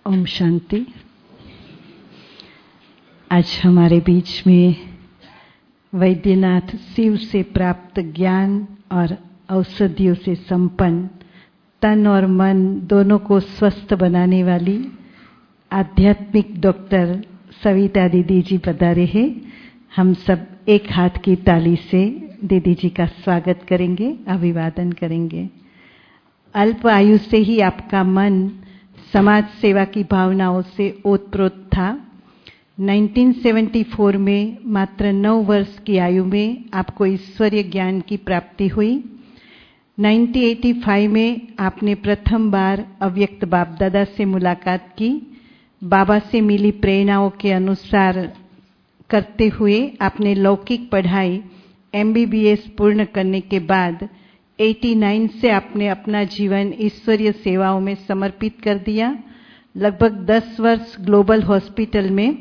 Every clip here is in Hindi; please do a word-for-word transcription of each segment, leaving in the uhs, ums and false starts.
ओम शांति। आज हमारे बीच में वैद्यनाथ शिव से प्राप्त ज्ञान और औषधियों से संपन्न, तन और मन दोनों को स्वस्थ बनाने वाली आध्यात्मिक डॉक्टर सविता दीदी जी पधारे हैं। हम सब एक हाथ की ताली से दीदी जी का स्वागत करेंगे, अभिवादन करेंगे। अल्प आयु से ही आपका मन समाज सेवा की भावनाओं से ओतप्रोत था। उन्नीस सौ चौहत्तर में मात्र नौ वर्ष की आयु में आपको ईश्वरीय ज्ञान की प्राप्ति हुई। उन्नीस सौ पचासी में आपने प्रथम बार अव्यक्त बाप दादा से मुलाकात की। बाबा से मिली प्रेरणाओं के अनुसार करते हुए आपने लौकिक पढ़ाई एम बी बी एस पूर्ण करने के बाद नवासी से आपने अपना जीवन ईश्वरीय सेवाओं में समर्पित कर दिया। लगभग दस वर्ष ग्लोबल हॉस्पिटल में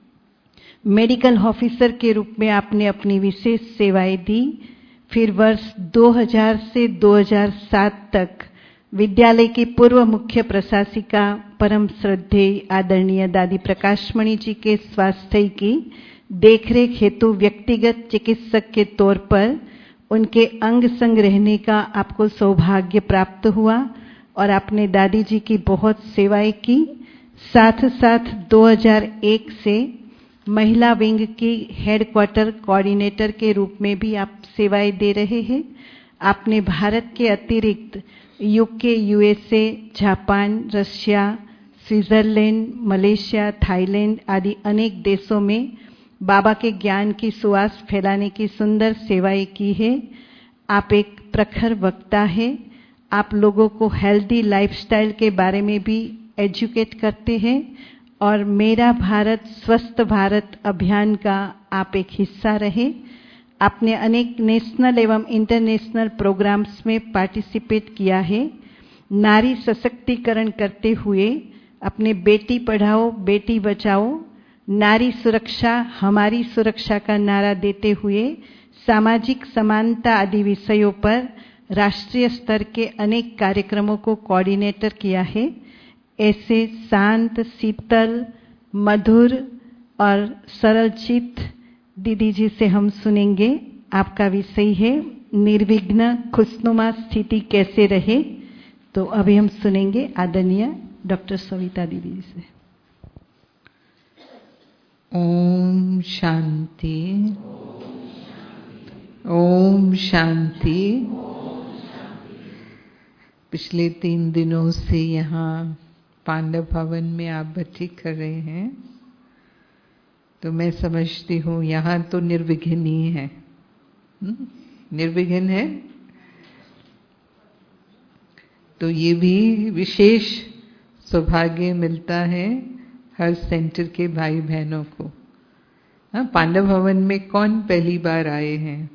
मेडिकल ऑफिसर के रूप में आपने अपनी विशेष सेवाएं दी। फिर वर्ष दो हज़ार से दो हज़ार सात तक विद्यालय की पूर्व मुख्य प्रशासिका परम श्रद्धेय आदरणीय दादी प्रकाशमणि जी के स्वास्थ्य की देखरेख हेतु व्यक्तिगत चिकित्सक के तौर पर उनके अंग संग रहने का आपको सौभाग्य प्राप्त हुआ और आपने दादी जी की बहुत सेवाएं की। साथ साथ दो हज़ार एक से महिला विंग की हेडक्वार्टर कोऑर्डिनेटर के रूप में भी आप सेवाएं दे रहे हैं। आपने भारत के अतिरिक्त UK, USA, Japan, Russia, Switzerland, Malaysia, Thailand आदि अनेक देशों में बाबा के ज्ञान की सुवास फैलाने की सुंदर सेवाएं की है। आप एक प्रखर वक्ता है। आप लोगों को हेल्दी लाइफस्टाइल के बारे में भी एजुकेट करते हैं और मेरा भारत स्वस्थ भारत अभियान का आप एक हिस्सा रहे। आपने अनेक नेशनल एवं इंटरनेशनल प्रोग्राम्स में पार्टिसिपेट किया है। नारी सशक्तिकरण करते हुए अपने बेटी पढ़ाओ बेटी बचाओ, नारी सुरक्षा हमारी सुरक्षा का नारा देते हुए सामाजिक समानता आदि विषयों पर राष्ट्रीय स्तर के अनेक कार्यक्रमों को कोऑर्डिनेटर किया है। ऐसे शांत, शीतल, मधुर और सरल चित्त दीदी जी से हम सुनेंगे। आपका विषय है निर्विघ्न खुशनुमा स्थिति कैसे रहे। तो अभी हम सुनेंगे आदरणीय डॉक्टर सविता दीदी जी से। ओम शांति, ओम शांति। पिछले तीन दिनों से यहाँ पांडव भवन में आप भट्टी कर रहे हैं, तो मैं समझती हूँ यहाँ तो निर्विघ्न ही है। निर्विघ्न है तो ये भी विशेष सौभाग्य मिलता है हर सेंटर के भाई बहनों को। हाँ, पांडव भवन में कौन पहली बार आए हैं?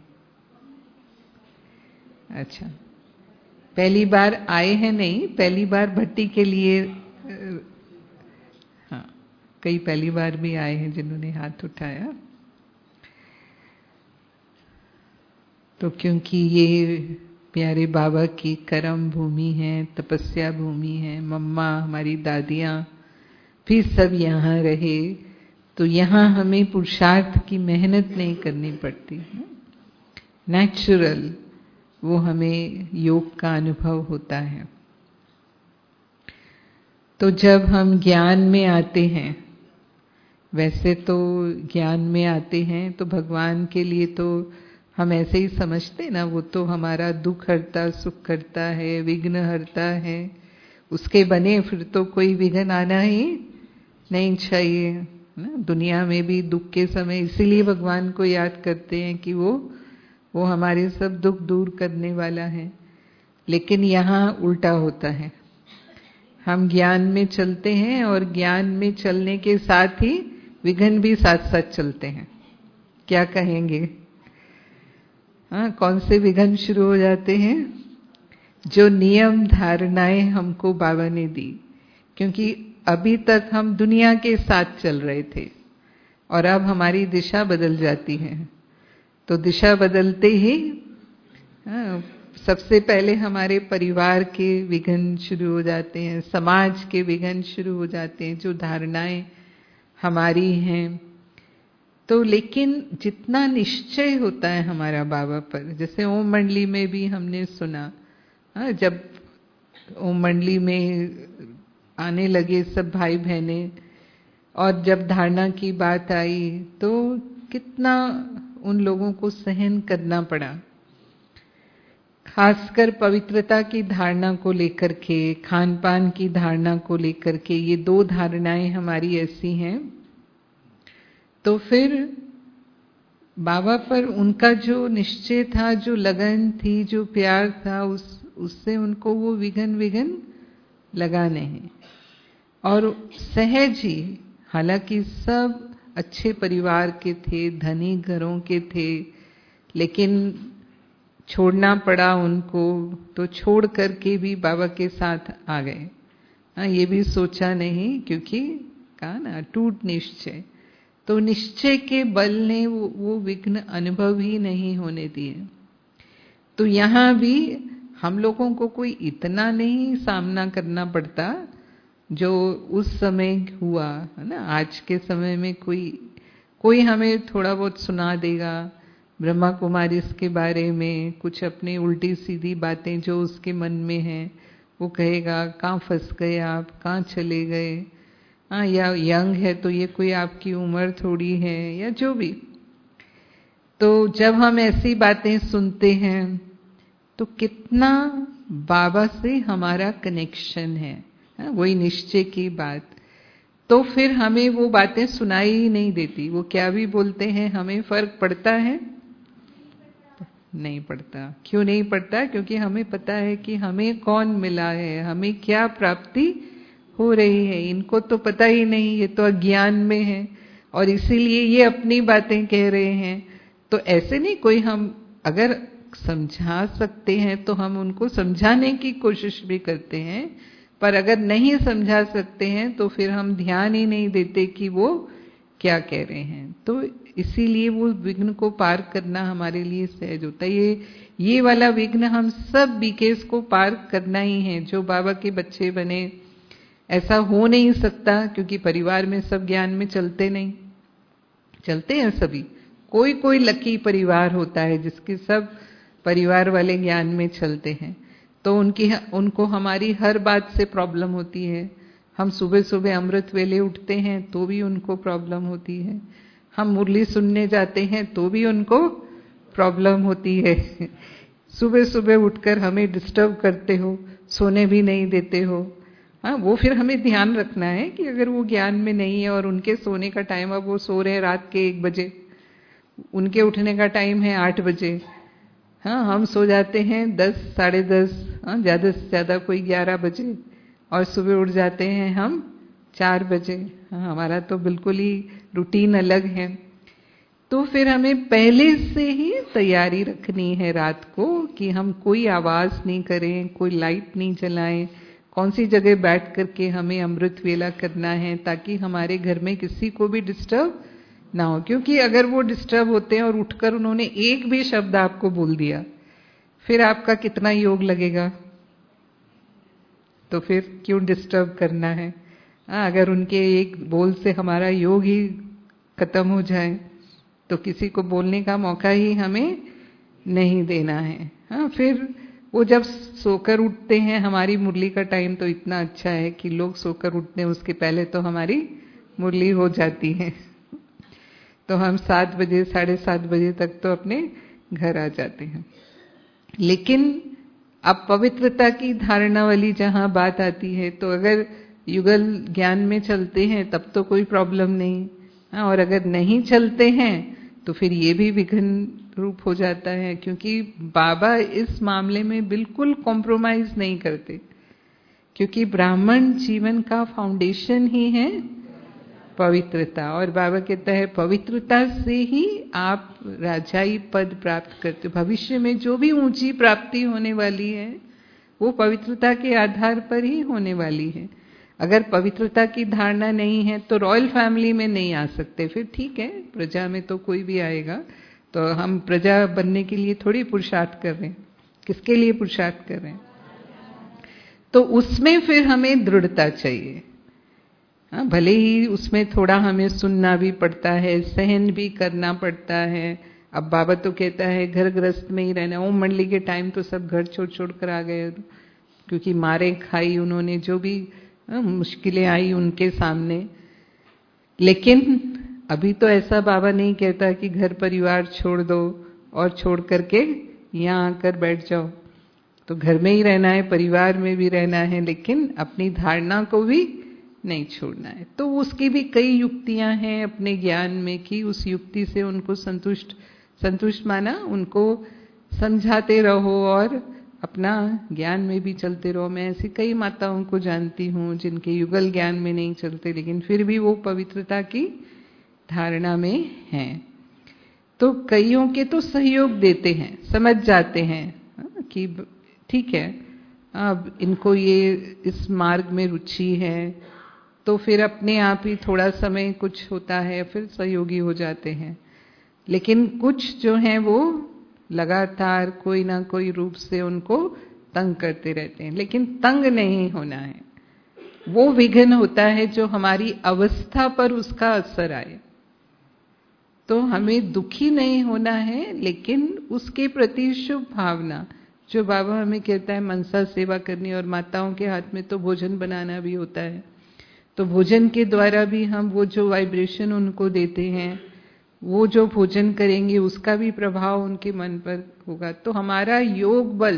अच्छा, पहली बार आए हैं नहीं, पहली बार भट्टी के लिए। हाँ, कई पहली बार भी आए हैं जिन्होंने हाथ उठाया। तो क्योंकि ये प्यारे बाबा की कर्म भूमि है, तपस्या भूमि है, मम्मा हमारी दादियाँ फिर सब यहाँ रहे, तो यहाँ हमें पुरुषार्थ की मेहनत नहीं करनी पड़ती है। नेचुरल वो हमें योग का अनुभव होता है। तो जब हम ज्ञान में आते हैं, वैसे तो ज्ञान में आते हैं तो भगवान के लिए तो हम ऐसे ही समझते ना, वो तो हमारा दुख हरता सुख करता है, विघ्न हरता है। उसके बने फिर तो कोई विघ्न आना ही नहीं चाहिए ना। दुनिया में भी दुख के समय इसीलिए भगवान को याद करते हैं कि वो वो हमारे सब दुख दूर करने वाला है। लेकिन यहाँ उल्टा होता है, हम ज्ञान में चलते हैं और ज्ञान में चलने के साथ ही विघ्न भी साथ साथ चलते हैं। क्या कहेंगे? हाँ, कौन से विघ्न शुरू हो जाते हैं? जो नियम धारणाएं हमको बाबा ने दी, क्योंकि अभी तक हम दुनिया के साथ चल रहे थे और अब हमारी दिशा बदल जाती है। तो दिशा बदलते ही सबसे पहले हमारे परिवार के विघ्न शुरू हो जाते हैं, समाज के विघ्न शुरू हो जाते हैं, जो धारणाएं हमारी हैं। तो लेकिन जितना निश्चय होता है हमारा बाबा पर, जैसे ओम मंडली में भी हमने सुना, हाँ, जब ओम मंडली में आने लगे सब भाई बहने और जब धारणा की बात आई तो कितना उन लोगों को सहन करना पड़ा, खासकर पवित्रता की धारणा को लेकर के, खान पान की धारणा को लेकर के। ये दो धारणाएं हमारी ऐसी हैं। तो फिर बाबा पर उनका जो निश्चय था, जो लगन थी, जो प्यार था, उस उससे उनको वो विघन विघन लगा नहीं। और सहज ही, हालांकि सब अच्छे परिवार के थे, धनी घरों के थे, लेकिन छोड़ना पड़ा उनको, तो छोड़ करके भी बाबा के साथ आ गए। हाँ, ये भी सोचा नहीं, क्योंकि कहा ना टूट निश्चय, तो निश्चय के बल ने वो, वो विघ्न अनुभव ही नहीं होने दिए। तो यहाँ भी हम लोगों को कोई इतना नहीं सामना करना पड़ता जो उस समय हुआ, है ना। आज के समय में कोई कोई हमें थोड़ा बहुत सुना देगा ब्रह्मा कुमारी इसके बारे में, कुछ अपनी उल्टी सीधी बातें जो उसके मन में हैं वो कहेगा, कहाँ फंस गए आप, कहाँ चले गए, हाँ, या यंग है तो ये कोई आपकी उम्र थोड़ी है, या जो भी। तो जब हम ऐसी बातें सुनते हैं तो कितना बाबा से हमारा कनेक्शन है, हाँ, वही निश्चय की बात। तो फिर हमें वो बातें सुनाई ही नहीं देती, वो क्या भी बोलते हैं हमें फर्क पड़ता है? नहीं पड़ता। क्यों नहीं पड़ता? क्योंकि हमें पता है कि हमें कौन मिला है, हमें क्या प्राप्ति हो रही है। इनको तो पता ही नहीं, ये तो अज्ञान में है और इसीलिए ये अपनी बातें कह रहे हैं। तो ऐसे नहीं, कोई हम अगर समझा सकते हैं तो हम उनको समझाने की कोशिश भी करते हैं, पर अगर नहीं समझा सकते हैं तो फिर हम ध्यान ही नहीं देते कि वो क्या कह रहे हैं। तो इसीलिए वो विघ्न को पार करना हमारे लिए सहज होता है। ये ये वाला विघ्न हम सब बीकेस को पार करना ही है, जो बाबा के बच्चे बने। ऐसा हो नहीं सकता क्योंकि परिवार में सब ज्ञान में चलते नहीं, चलते हैं सभी। कोई कोई लकी परिवार होता है जिसके सब परिवार वाले ज्ञान में चलते हैं, तो उनकी उनको हमारी हर बात से प्रॉब्लम होती है। हम सुबह सुबह अमृत वेले उठते हैं तो भी उनको प्रॉब्लम होती है, हम मुरली सुनने जाते हैं तो भी उनको प्रॉब्लम होती है। सुबह सुबह उठकर हमें डिस्टर्ब करते हो, सोने भी नहीं देते हो। हाँ, वो फिर हमें ध्यान रखना है कि अगर वो ज्ञान में नहीं है और उनके सोने का टाइम, अब वो सो रहे हैं रात के एक बजे, उनके उठने का टाइम है आठ बजे, हाँ, हम सो जाते हैं दस साढ़े दस, हाँ, ज्यादा से ज्यादा कोई ग्यारह बजे, और सुबह उठ जाते हैं हम चार बजे। हाँ, हमारा तो बिल्कुल ही रूटीन अलग है। तो फिर हमें पहले से ही तैयारी रखनी है रात को कि हम कोई आवाज नहीं करें, कोई लाइट नहीं जलाएं, कौन सी जगह बैठ करके हमें अमृत वेला करना है ताकि हमारे घर में किसी को भी डिस्टर्ब ना हो। क्योंकि अगर वो डिस्टर्ब होते हैं और उठकर उन्होंने एक भी शब्द आपको बोल दिया, फिर आपका कितना योग लगेगा? तो फिर क्यों डिस्टर्ब करना है? आ, अगर उनके एक बोल से हमारा योग ही खत्म हो जाए तो किसी को बोलने का मौका ही हमें नहीं देना है। हाँ, फिर वो जब सोकर उठते हैं, हमारी मुरली का टाइम तो इतना अच्छा है कि लोग सोकर उठते हैं उसके पहले तो हमारी मुरली हो जाती है। तो हम सात बजे साढ़े सात बजे तक तो अपने घर आ जाते हैं। लेकिन अब पवित्रता की धारणा वाली जहां बात आती है, तो अगर युगल ज्ञान में चलते हैं तब तो कोई प्रॉब्लम नहीं, और अगर नहीं चलते हैं तो फिर ये भी विघ्न रूप हो जाता है। क्योंकि बाबा इस मामले में बिल्कुल कॉम्प्रोमाइज नहीं करते, क्योंकि ब्राह्मण जीवन का फाउंडेशन ही है पवित्रता। और बाबा कहता है पवित्रता से ही आप राजाई पद प्राप्त करते हो। भविष्य में जो भी ऊंची प्राप्ति होने वाली है वो पवित्रता के आधार पर ही होने वाली है। अगर पवित्रता की धारणा नहीं है तो रॉयल फैमिली में नहीं आ सकते। फिर ठीक है, प्रजा में तो कोई भी आएगा, तो हम प्रजा बनने के लिए थोड़ी पुरुषार्थ कर रहे हैं, किसके लिए पुरुषार्थ कर रहे हैं? तो उसमें फिर हमें दृढ़ता चाहिए। हाँ, भले ही उसमें थोड़ा हमें सुनना भी पड़ता है, सहन भी करना पड़ता है। अब बाबा तो कहता है घर गृहस्थ में ही रहना। ओम मंडली के टाइम तो सब घर छोड़ छोड़ कर आ गए, क्योंकि मारे खाई उन्होंने, जो भी मुश्किलें आई उनके सामने। लेकिन अभी तो ऐसा बाबा नहीं कहता कि घर परिवार छोड़ दो और छोड़ करके यहाँ आकर बैठ जाओ। तो घर में ही रहना है, परिवार में भी रहना है, लेकिन अपनी धारणा को भी नहीं छोड़ना है। तो उसकी भी कई युक्तियां हैं अपने ज्ञान में कि उस युक्ति से उनको संतुष्ट संतुष्ट माना उनको समझाते रहो और अपना ज्ञान में भी चलते रहो। मैं ऐसी कई माताओं को जानती हूँ जिनके युगल ज्ञान में नहीं चलते, लेकिन फिर भी वो पवित्रता की धारणा में हैं। तो कईयों के तो सहयोग देते हैं, समझ जाते हैं कि ठीक है अब इनको ये इस मार्ग में रुचि है, तो फिर अपने आप ही थोड़ा समय कुछ होता है, फिर सहयोगी हो जाते हैं। लेकिन कुछ जो हैं वो लगातार कोई ना कोई रूप से उनको तंग करते रहते हैं। लेकिन तंग नहीं होना है, वो विघ्न होता है जो हमारी अवस्था पर उसका असर आए। तो हमें दुखी नहीं होना है, लेकिन उसके प्रति शुभ भावना, जो बाबा हमें कहता है मनसा सेवा करनी, और माताओं के हाथ में तो भोजन बनाना भी होता है। तो भोजन के द्वारा भी हम वो जो वाइब्रेशन उनको देते हैं, वो जो भोजन करेंगे उसका भी प्रभाव उनके मन पर होगा। तो हमारा योग बल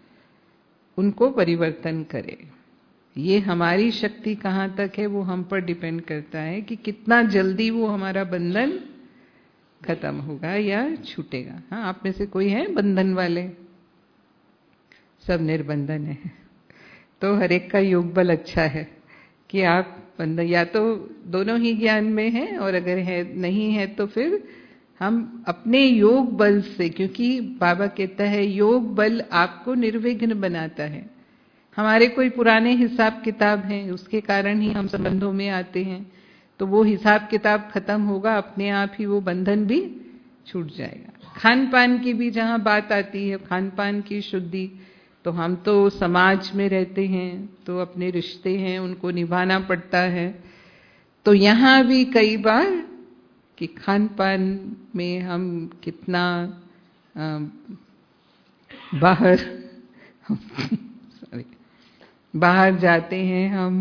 उनको परिवर्तन करे। ये हमारी शक्ति कहाँ तक है वो हम पर डिपेंड करता है कि कितना जल्दी वो हमारा बंधन खत्म होगा या छूटेगा। हाँ, आप में से कोई है बंधन वाले? सब निर्बंधन है। तो हर एक का योग बल अच्छा है कि आप बंधन या तो दोनों ही ज्ञान में है, और अगर है नहीं है तो फिर हम अपने योग बल से, क्योंकि बाबा कहता है योग बल आपको निर्विघ्न बनाता है। हमारे कोई पुराने हिसाब किताब हैं, उसके कारण ही हम संबंधों में आते हैं। तो वो हिसाब किताब खत्म होगा, अपने आप ही वो बंधन भी छूट जाएगा। खान पान की भी जहां बात आती है, खान पान की शुद्धि, तो हम तो समाज में रहते हैं, तो अपने रिश्ते हैं उनको निभाना पड़ता है। तो यहाँ भी कई बार कि खान पान में हम कितना आ, बाहर सॉरी बाहर जाते हैं हम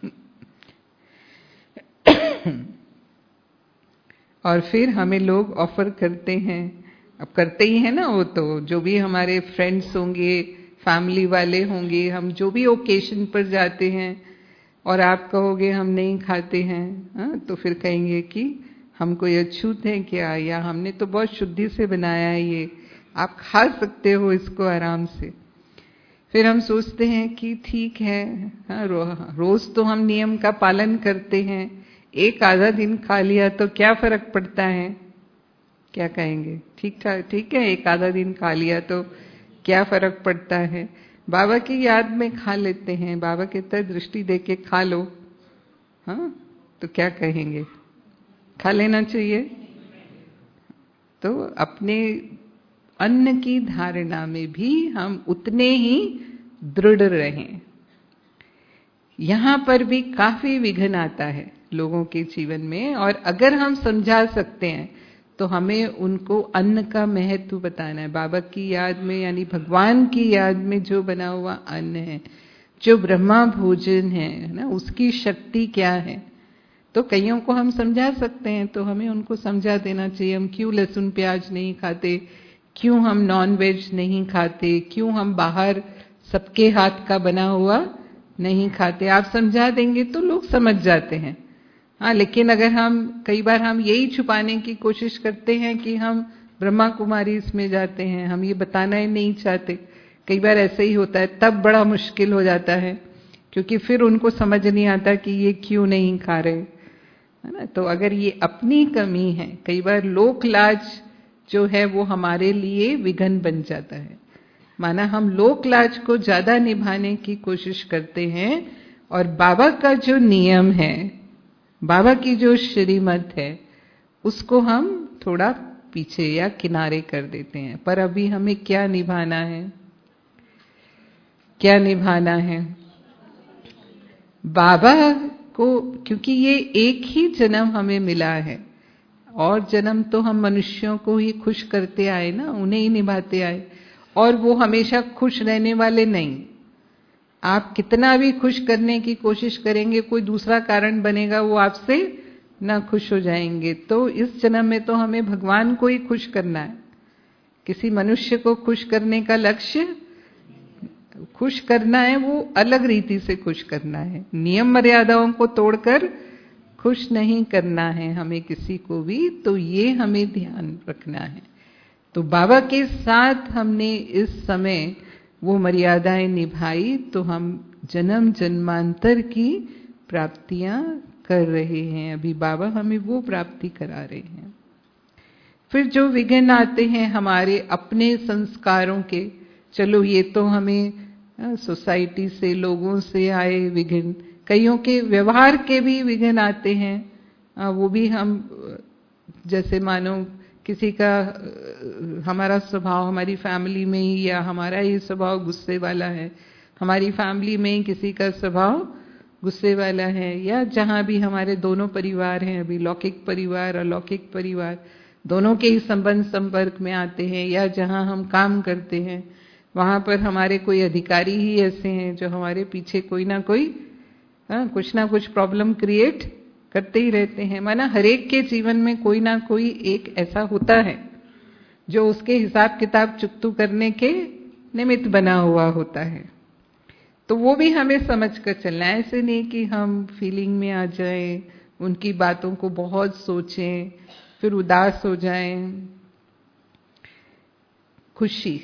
और फिर हमें लोग ऑफर करते हैं, अब करते ही है ना, वो तो जो भी हमारे फ्रेंड्स होंगे, फैमिली वाले होंगे, हम जो भी ओकेशन पर जाते हैं और आप कहोगे हम नहीं खाते हैं, हाँ, तो फिर कहेंगे कि हम कोई अछूत हैं क्या, या हमने तो बहुत शुद्धि से बनाया है, ये आप खा सकते हो इसको आराम से। फिर हम सोचते हैं कि ठीक है, हाँ, रो, रोज तो हम नियम का पालन करते हैं, एक आधा दिन खा लिया तो क्या फर्क पड़ता है? क्या कहेंगे? ठीक ठाक, ठीक है, एक आधा दिन खा लिया तो क्या फर्क पड़ता है? बाबा की याद में खा लेते हैं, बाबा कहता है दृष्टि दे के खा लो, हाँ, तो क्या कहेंगे? खा लेना चाहिए। तो अपने अन्न की धारणा में भी हम उतने ही दृढ़ रहें। यहां पर भी काफी विघ्न आता है लोगों के जीवन में, और अगर हम समझा सकते हैं तो हमें उनको अन्न का महत्व बताना है। बाबा की याद में, यानी भगवान की याद में जो बना हुआ अन्न है, जो ब्रह्मा भोजन है ना, उसकी शक्ति क्या है। तो कईयों को हम समझा सकते हैं, तो हमें उनको समझा देना चाहिए। हम क्यों लहसुन प्याज नहीं खाते, क्यों हम नॉन वेज नहीं खाते, क्यों हम बाहर सबके हाथ का बना हुआ नहीं खाते। आप समझा देंगे तो लोग समझ जाते हैं। हाँ, लेकिन अगर हम कई बार हम यही छुपाने की कोशिश करते हैं कि हम ब्रह्मा कुमारी इसमें जाते हैं, हम ये बताना ही नहीं चाहते, कई बार ऐसे ही होता है, तब बड़ा मुश्किल हो जाता है, क्योंकि फिर उनको समझ नहीं आता कि ये क्यों नहीं खा रहे, है ना। तो अगर ये अपनी कमी है, कई बार लोक लाज जो है वो हमारे लिए विघ्न बन जाता है। माना हम लोक लाज को ज्यादा निभाने की कोशिश करते हैं, और बाबा का जो नियम है, बाबा की जो श्रीमत है, उसको हम थोड़ा पीछे या किनारे कर देते हैं। पर अभी हमें क्या निभाना है? क्या निभाना है। बाबा को, क्योंकि ये एक ही जन्म हमें मिला है, और जन्म तो हम मनुष्यों को ही खुश करते आए ना, उन्हें ही निभाते आए, और वो हमेशा खुश रहने वाले नहीं। आप कितना भी खुश करने की कोशिश करेंगे, कोई दूसरा कारण बनेगा, वो आपसे ना खुश हो जाएंगे। तो इस जन्म में तो हमें भगवान को ही खुश करना है। किसी मनुष्य को खुश करने का लक्ष्य, खुश करना है वो अलग रीति से खुश करना है, नियम मर्यादाओं को तोड़कर खुश नहीं करना है हमें किसी को भी। तो ये हमें ध्यान रखना है। तो बाबा के साथ हमने इस समय वो मर्यादाएं निभाई, तो हम जन्म जन्मांतर की प्राप्तियां कर रहे हैं। अभी बाबा हमें वो प्राप्ति करा रहे हैं। फिर जो विघ्न आते हैं हमारे अपने संस्कारों के, चलो ये तो हमें सोसाइटी से, लोगों से आए विघ्न, कईयों के व्यवहार के भी विघ्न आते हैं। वो भी हम, जैसे मानो किसी का, हमारा स्वभाव हमारी फैमिली में ही, या हमारा ही स्वभाव गुस्से वाला है, हमारी फैमिली में ही किसी का स्वभाव गुस्से वाला है, या जहां भी हमारे दोनों परिवार हैं, अभी लौकिक परिवार अलौकिक परिवार दोनों के ही संबंध संपर्क में आते हैं, या जहां हम काम करते हैं वहां पर हमारे कोई अधिकारी ही ऐसे हैं जो हमारे पीछे कोई ना कोई हाँ, कुछ ना कुछ प्रॉब्लम क्रिएट करते ही रहते हैं। माना हरेक के जीवन में कोई ना कोई एक ऐसा होता है जो उसके हिसाब किताब चुकतू करने के निमित्त बना हुआ होता है। तो वो भी हमें समझ कर चलना है। ऐसे नहीं कि हम फीलिंग में आ जाएं, उनकी बातों को बहुत सोचें, फिर उदास हो जाएं। खुशी,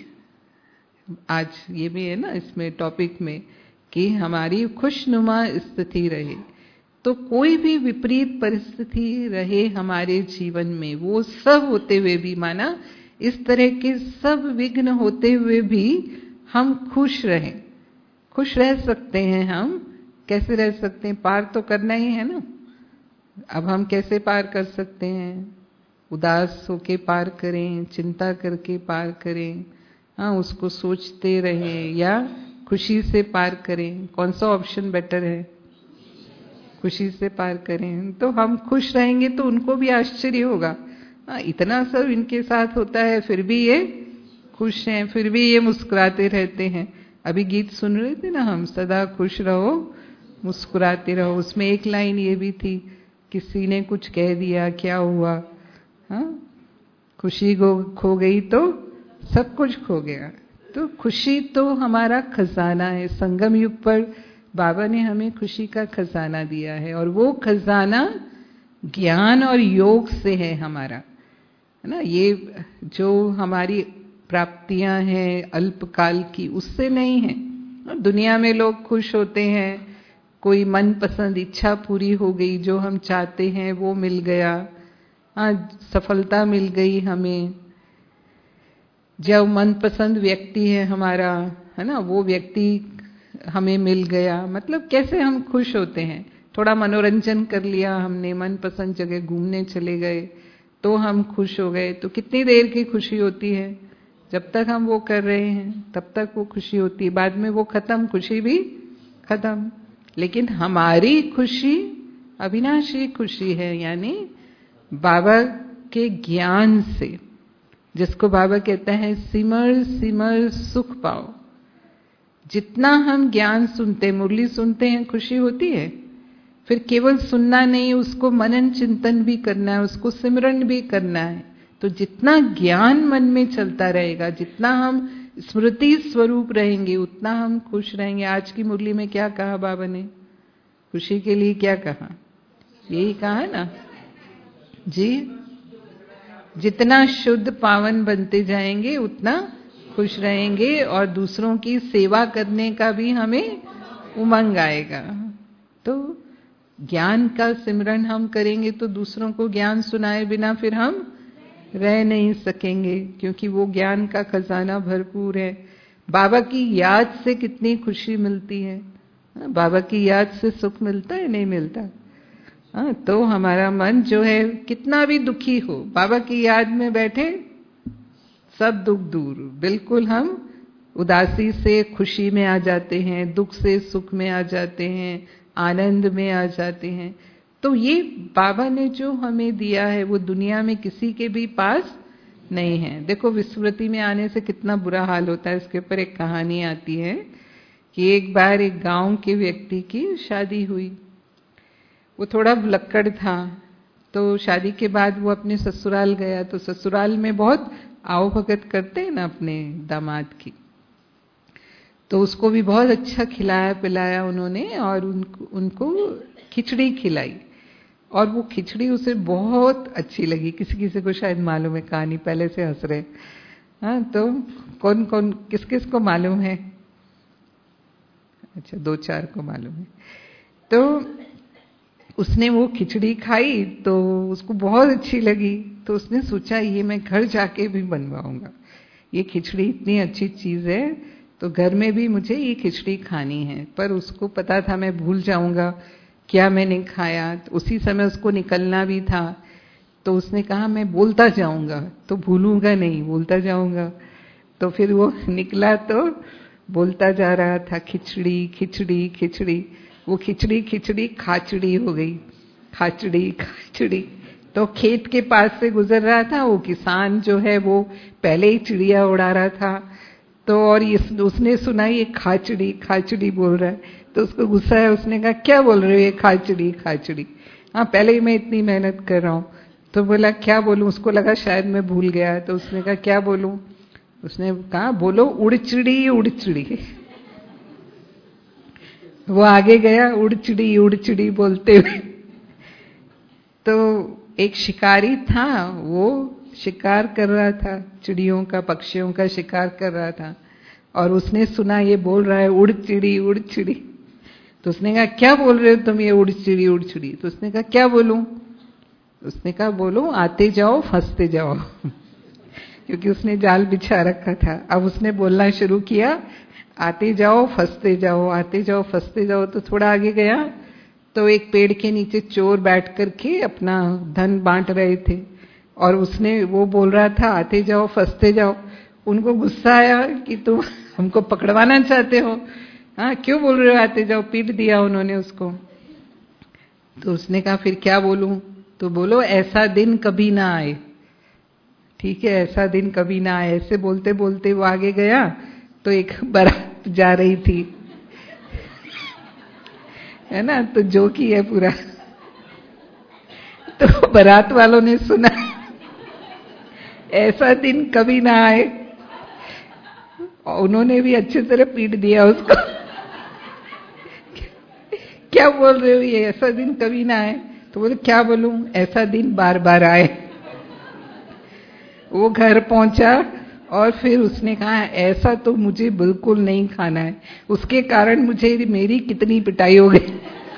आज ये भी है ना इसमें टॉपिक में, कि हमारी खुशनुमा स्थिति रहे। तो कोई भी विपरीत परिस्थिति रहे हमारे जीवन में, वो सब होते हुए भी, माना इस तरह के सब विघ्न होते हुए भी हम खुश रहें। खुश रह सकते हैं हम। कैसे रह सकते हैं? पार तो करना ही है ना। अब हम कैसे पार कर सकते हैं? उदास होके पार करें, चिंता करके पार करें, हाँ उसको सोचते रहें, या खुशी से पार करें? कौन सा ऑप्शन बेटर है? खुशी से पार करें। तो हम खुश रहेंगे तो उनको भी आश्चर्य होगा, हाँ इतना सब इनके साथ होता है फिर भी ये खुश हैं, फिर भी ये मुस्कुराते रहते हैं। अभी गीत सुन रहे थे ना हम, सदा खुश रहो मुस्कुराते रहो। उसमें एक लाइन ये भी थी, किसी ने कुछ कह दिया क्या हुआ, हाँ खुशी खो गई तो सब कुछ खो गया। तो खुशी तो हमारा खजाना है। संगम युग पर बाबा ने हमें खुशी का खजाना दिया है, और वो खजाना ज्ञान और योग से है हमारा, है ना। ये जो हमारी प्राप्तियां हैं अल्पकाल की, उससे नहीं है। दुनिया में लोग खुश होते हैं, कोई मनपसंद इच्छा पूरी हो गई, जो हम चाहते हैं वो मिल गया, हाँ सफलता मिल गई हमें, जो मनपसंद व्यक्ति है हमारा, है ना, वो व्यक्ति हमें मिल गया, मतलब कैसे हम खुश होते हैं। थोड़ा मनोरंजन कर लिया हमने, मनपसंद जगह घूमने चले गए तो हम खुश हो गए। तो कितनी देर की खुशी होती है? जब तक हम वो कर रहे हैं तब तक वो खुशी होती है, बाद में वो खत्म, खुशी भी खत्म। लेकिन हमारी खुशी अविनाशी खुशी है, यानी बाबा के ज्ञान से, जिसको बाबा कहता है सिमर सिमर सुख पाओ। जितना हम ज्ञान सुनते, मुरली सुनते हैं, खुशी होती है। फिर केवल सुनना नहीं, उसको मनन चिंतन भी करना है, उसको सिमरन भी करना है। तो जितना ज्ञान मन में चलता रहेगा, जितना हम स्मृति स्वरूप रहेंगे, उतना हम खुश रहेंगे। आज की मुरली में क्या कहा बाबा ने? खुशी के लिए क्या कहा? यही कहा ना जी, जितना शुद्ध पावन बनते जाएंगे उतना खुश रहेंगे, और दूसरों की सेवा करने का भी हमें उमंग आएगा। तो ज्ञान का सिमरन हम करेंगे तो दूसरों को ज्ञान सुनाए बिना फिर हम रह नहीं सकेंगे, क्योंकि वो ज्ञान का खजाना भरपूर है। बाबा की याद से कितनी खुशी मिलती है। बाबा की याद से सुख मिलता है, नहीं मिलता? हाँ, तो हमारा मन जो है कितना भी दुखी हो, बाबा की याद में बैठे सब दुख दूर, बिल्कुल हम उदासी से खुशी में आ जाते हैं, दुख से सुख में आ जाते हैं, आनंद में आ जाते हैं। तो ये बाबा ने जो हमें दिया है वो दुनिया में किसी के भी पास नहीं है। देखो विस्मृति में आने से कितना बुरा हाल होता है। इसके ऊपर एक कहानी आती है कि एक बार एक गांव के व्यक्ति की शादी हुई। वो थोड़ा भुलक्कड़ था, तो शादी के बाद वो अपने ससुराल गया। तो ससुराल में बहुत आओ भगत करते हैं ना अपने दामाद की, तो उसको भी बहुत अच्छा खिलाया पिलाया उन्होंने और उनको उनको खिचड़ी खिलाई और वो खिचड़ी उसे बहुत अच्छी लगी। किसी किसी को शायद मालूम है कहानी, पहले से हंस रहे। हाँ, तो कौन कौन किस किस को मालूम है? अच्छा, दो चार को मालूम है। तो उसने वो खिचड़ी खाई तो उसको बहुत अच्छी लगी। तो उसने सोचा ये मैं घर जाके भी बनवाऊंगा, ये खिचड़ी इतनी अच्छी चीज है तो घर में भी मुझे ये खिचड़ी खानी है। पर उसको पता था मैं भूल जाऊंगा क्या मैंने खाया। तो उसी समय उसको निकलना भी था, तो उसने कहा मैं बोलता जाऊंगा तो भूलूंगा नहीं, बोलता जाऊंगा। तो फिर वो निकला तो बोलता जा रहा था खिचड़ी खिचड़ी खिचड़ी। वो खिचड़ी खिचड़ी खाचड़ी हो गई, खाचड़ी खाचड़ी। तो खेत के पास से गुजर रहा था, वो किसान जो है वो पहले ही चिड़िया उड़ा रहा था, तो और इस, उसने सुना ये खाचड़ी खाचड़ी बोल रहा है, तो उसको गुस्सा है। उसने कहा क्या बोल रहे हो ये खाचड़ी खाचड़ी? हाँ, पहले ही मैं इतनी मेहनत कर रहा हूँ। तो बोला क्या बोलूं? उसको लगा शायद मैं भूल गया, तो उसने कहा क्या बोलूं? उसने कहा बोलो उड़चिड़ी उड़चिड़ी। वो आगे गया उड़चिड़ी उड़चिड़ी बोलते हुए। तो एक शिकारी था, वो शिकार कर रहा था, चिड़ियों का पक्षियों का शिकार कर रहा था, और उसने सुना ये बोल रहा है उड़चिड़ी उड़चिड़ी। तो उसने कहा क्या बोल रहे हो तुम ये उड़चिड़ी उड़चिड़ी? तो उसने कहा क्या बोलूं? उसने कहा बोलो आते जाओ फंसते जाओ। क्योंकि उसने जाल बिछा रखा था। अब उसने बोलना शुरू किया आते जाओ फंसते जाओ, आते जाओ फंसते जाओ। तो थोड़ा आगे गया तो एक पेड़ के नीचे चोर बैठ करके अपना धन बांट रहे थे, और उसने वो बोल रहा था आते जाओ फंसते जाओ। उनको गुस्सा आया कि तुम हमको पकड़वाना चाहते हो, हाँ क्यों बोल रहे हो आते जाओ? पीट दिया उन्होंने उसको। तो उसने कहा फिर क्या बोलूं? तो बोलो ऐसा दिन कभी ना आए। ठीक है, ऐसा दिन कभी ना आए। ऐसे बोलते बोलते वो आगे गया तो एक बारात जा रही थी, है ना, तो जो की है पूरा। तो बारात वालों ने सुना ऐसा दिन कभी ना आए, और उन्होंने भी अच्छे तरह पीट दिया उसको। क्या बोल रहे हो ये ऐसा दिन कभी ना आए? तो बोले क्या बोलूं, ऐसा दिन बार बार आए। वो घर पहुंचा और फिर उसने कहा ऐसा तो मुझे बिल्कुल नहीं खाना है, उसके कारण मुझे मेरी कितनी पिटाई हो गई।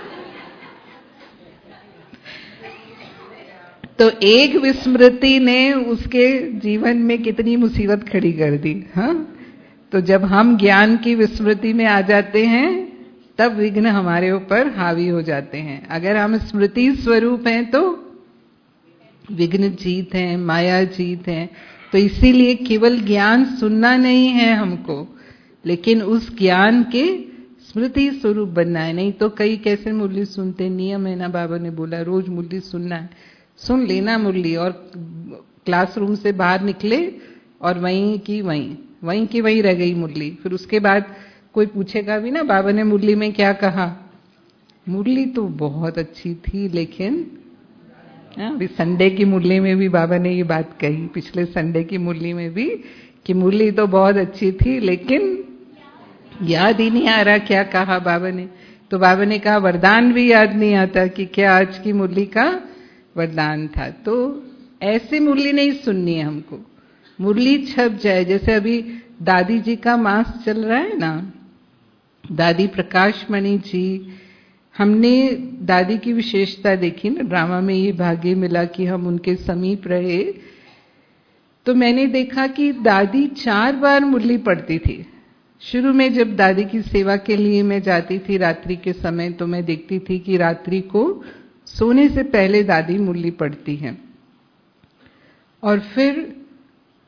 तो एक विस्मृति ने उसके जीवन में कितनी मुसीबत खड़ी कर दी। हाँ, तो जब हम ज्ञान की विस्मृति में आ जाते हैं तब विघ्न हमारे ऊपर हावी हो जाते हैं। अगर हम स्मृति स्वरूप हैं तो विघ्न जीत है, माया जीत है। तो इसीलिए केवल ज्ञान सुनना नहीं है हमको, लेकिन उस ज्ञान के स्मृति स्वरूप बनना है। नहीं तो कई कैसे मुरली सुनते, नियम है ना, बाबा ने बोला रोज मुरली सुनना है, सुन लेना मुरली, और क्लासरूम से बाहर निकले और वहीं की वहीं वहीं की वहीं रह गई मुरली। फिर उसके बाद कोई पूछेगा भी ना बाबा ने मुरली में क्या कहा, मुरली तो बहुत अच्छी थी लेकिन, अभी संडे की मुरली में भी बाबा ने ये बात कही, पिछले संडे की मुरली में भी, कि मुरली तो बहुत अच्छी थी लेकिन याद ही नहीं आ रहा क्या कहा बाबा ने। तो बाबा ने कहा वरदान भी याद नहीं आता कि क्या आज की मुरली का वरदान था। तो ऐसे मुरली नहीं सुननी है हमको, मुरली छप जाए। जैसे अभी दादी जी का मास चल रहा है ना, दादी प्रकाश मणि जी, हमने दादी की विशेषता देखी ना, ड्रामा में ये भाग्य मिला कि हम उनके समीप रहे। तो मैंने देखा कि दादी चार बार मुरली पढ़ती थी। शुरू में जब दादी की सेवा के लिए मैं जाती थी रात्रि के समय, तो मैं देखती थी कि रात्रि को सोने से पहले दादी मुरली पढ़ती हैं, और फिर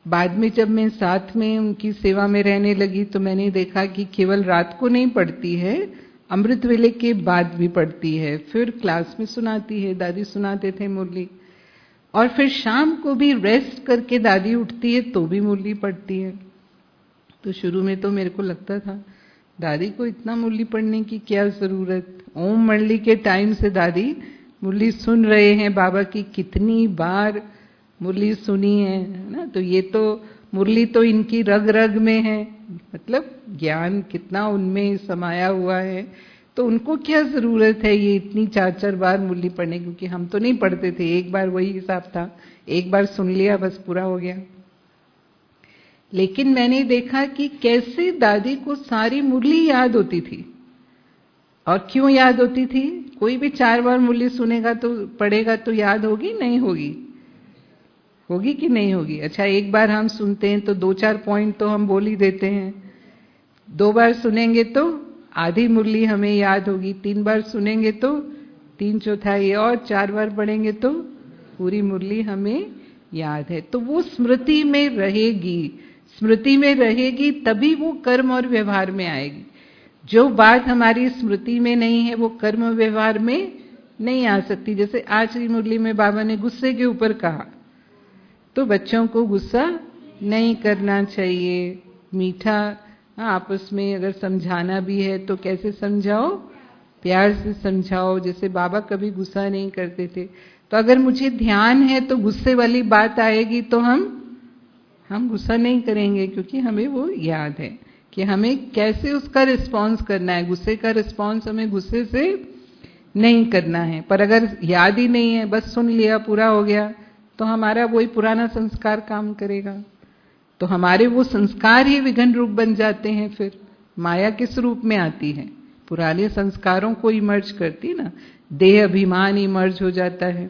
बाद में जब मैं साथ में उनकी सेवा में रहने लगी तो मैंने देखा कि केवल रात को नहीं पढ़ती है, अमृत वेले के बाद भी पढ़ती है, फिर क्लास में सुनाती है, दादी सुनाते थे मुरली, और फिर शाम को भी रेस्ट करके दादी उठती है तो भी मुरली पढ़ती है। तो शुरू में तो मेरे को लगता था दादी को इतना मुरली पढ़ने की क्या जरूरत, ओम मुरली के टाइम से दादी मुरली सुन रहे हैं, बाबा की कितनी बार मुरली सुनी है ना, तो ये तो मुरली तो इनकी रग रग में है, मतलब ज्ञान कितना उनमें समाया हुआ है, तो उनको क्या जरूरत है ये इतनी चार चार बार मुरली पढ़ने, क्योंकि हम तो नहीं पढ़ते थे, एक बार वही हिसाब था, एक बार सुन लिया बस पूरा हो गया। लेकिन मैंने देखा कि कैसे दादी को सारी मुरली याद होती थी। और क्यों याद होती थी? कोई भी चार बार मुरली सुनेगा तो पढ़ेगा तो याद होगी नहीं होगी? होगी कि नहीं होगी? अच्छा, एक बार हम सुनते हैं तो दो चार पॉइंट तो हम बोल ही देते हैं, दो बार सुनेंगे तो आधी मुरली हमें याद होगी, तीन बार सुनेंगे तो तीन चौथाई, और चार बार पढ़ेंगे तो पूरी मुरली हमें याद है। तो वो स्मृति में रहेगी, स्मृति में रहेगी तभी वो कर्म और व्यवहार में आएगी। जो बात हमारी स्मृति में नहीं है वो कर्म व्यवहार में नहीं आ सकती। जैसे आज की मुरली में बाबा ने गुस्से के ऊपर कहा, तो बच्चों को गुस्सा नहीं करना चाहिए, मीठा, आपस में अगर समझाना भी है तो कैसे समझाओ, प्यार से समझाओ। जैसे बाबा कभी गुस्सा नहीं करते थे, तो अगर मुझे ध्यान है तो गुस्से वाली बात आएगी तो हम हम गुस्सा नहीं करेंगे, क्योंकि हमें वो याद है कि हमें कैसे उसका रिस्पॉन्स करना है। गुस्से का रिस्पॉन्स हमें गुस्से से नहीं करना है। पर अगर याद ही नहीं है, बस सुन लिया पूरा हो गया, तो हमारा वही पुराना संस्कार काम करेगा, तो हमारे वो संस्कार ही विघन रूप बन जाते हैं। फिर माया किस रूप में आती है? पुराने संस्कारों को इमर्ज करती ना, देह अभिमान इमर्ज हो जाता है,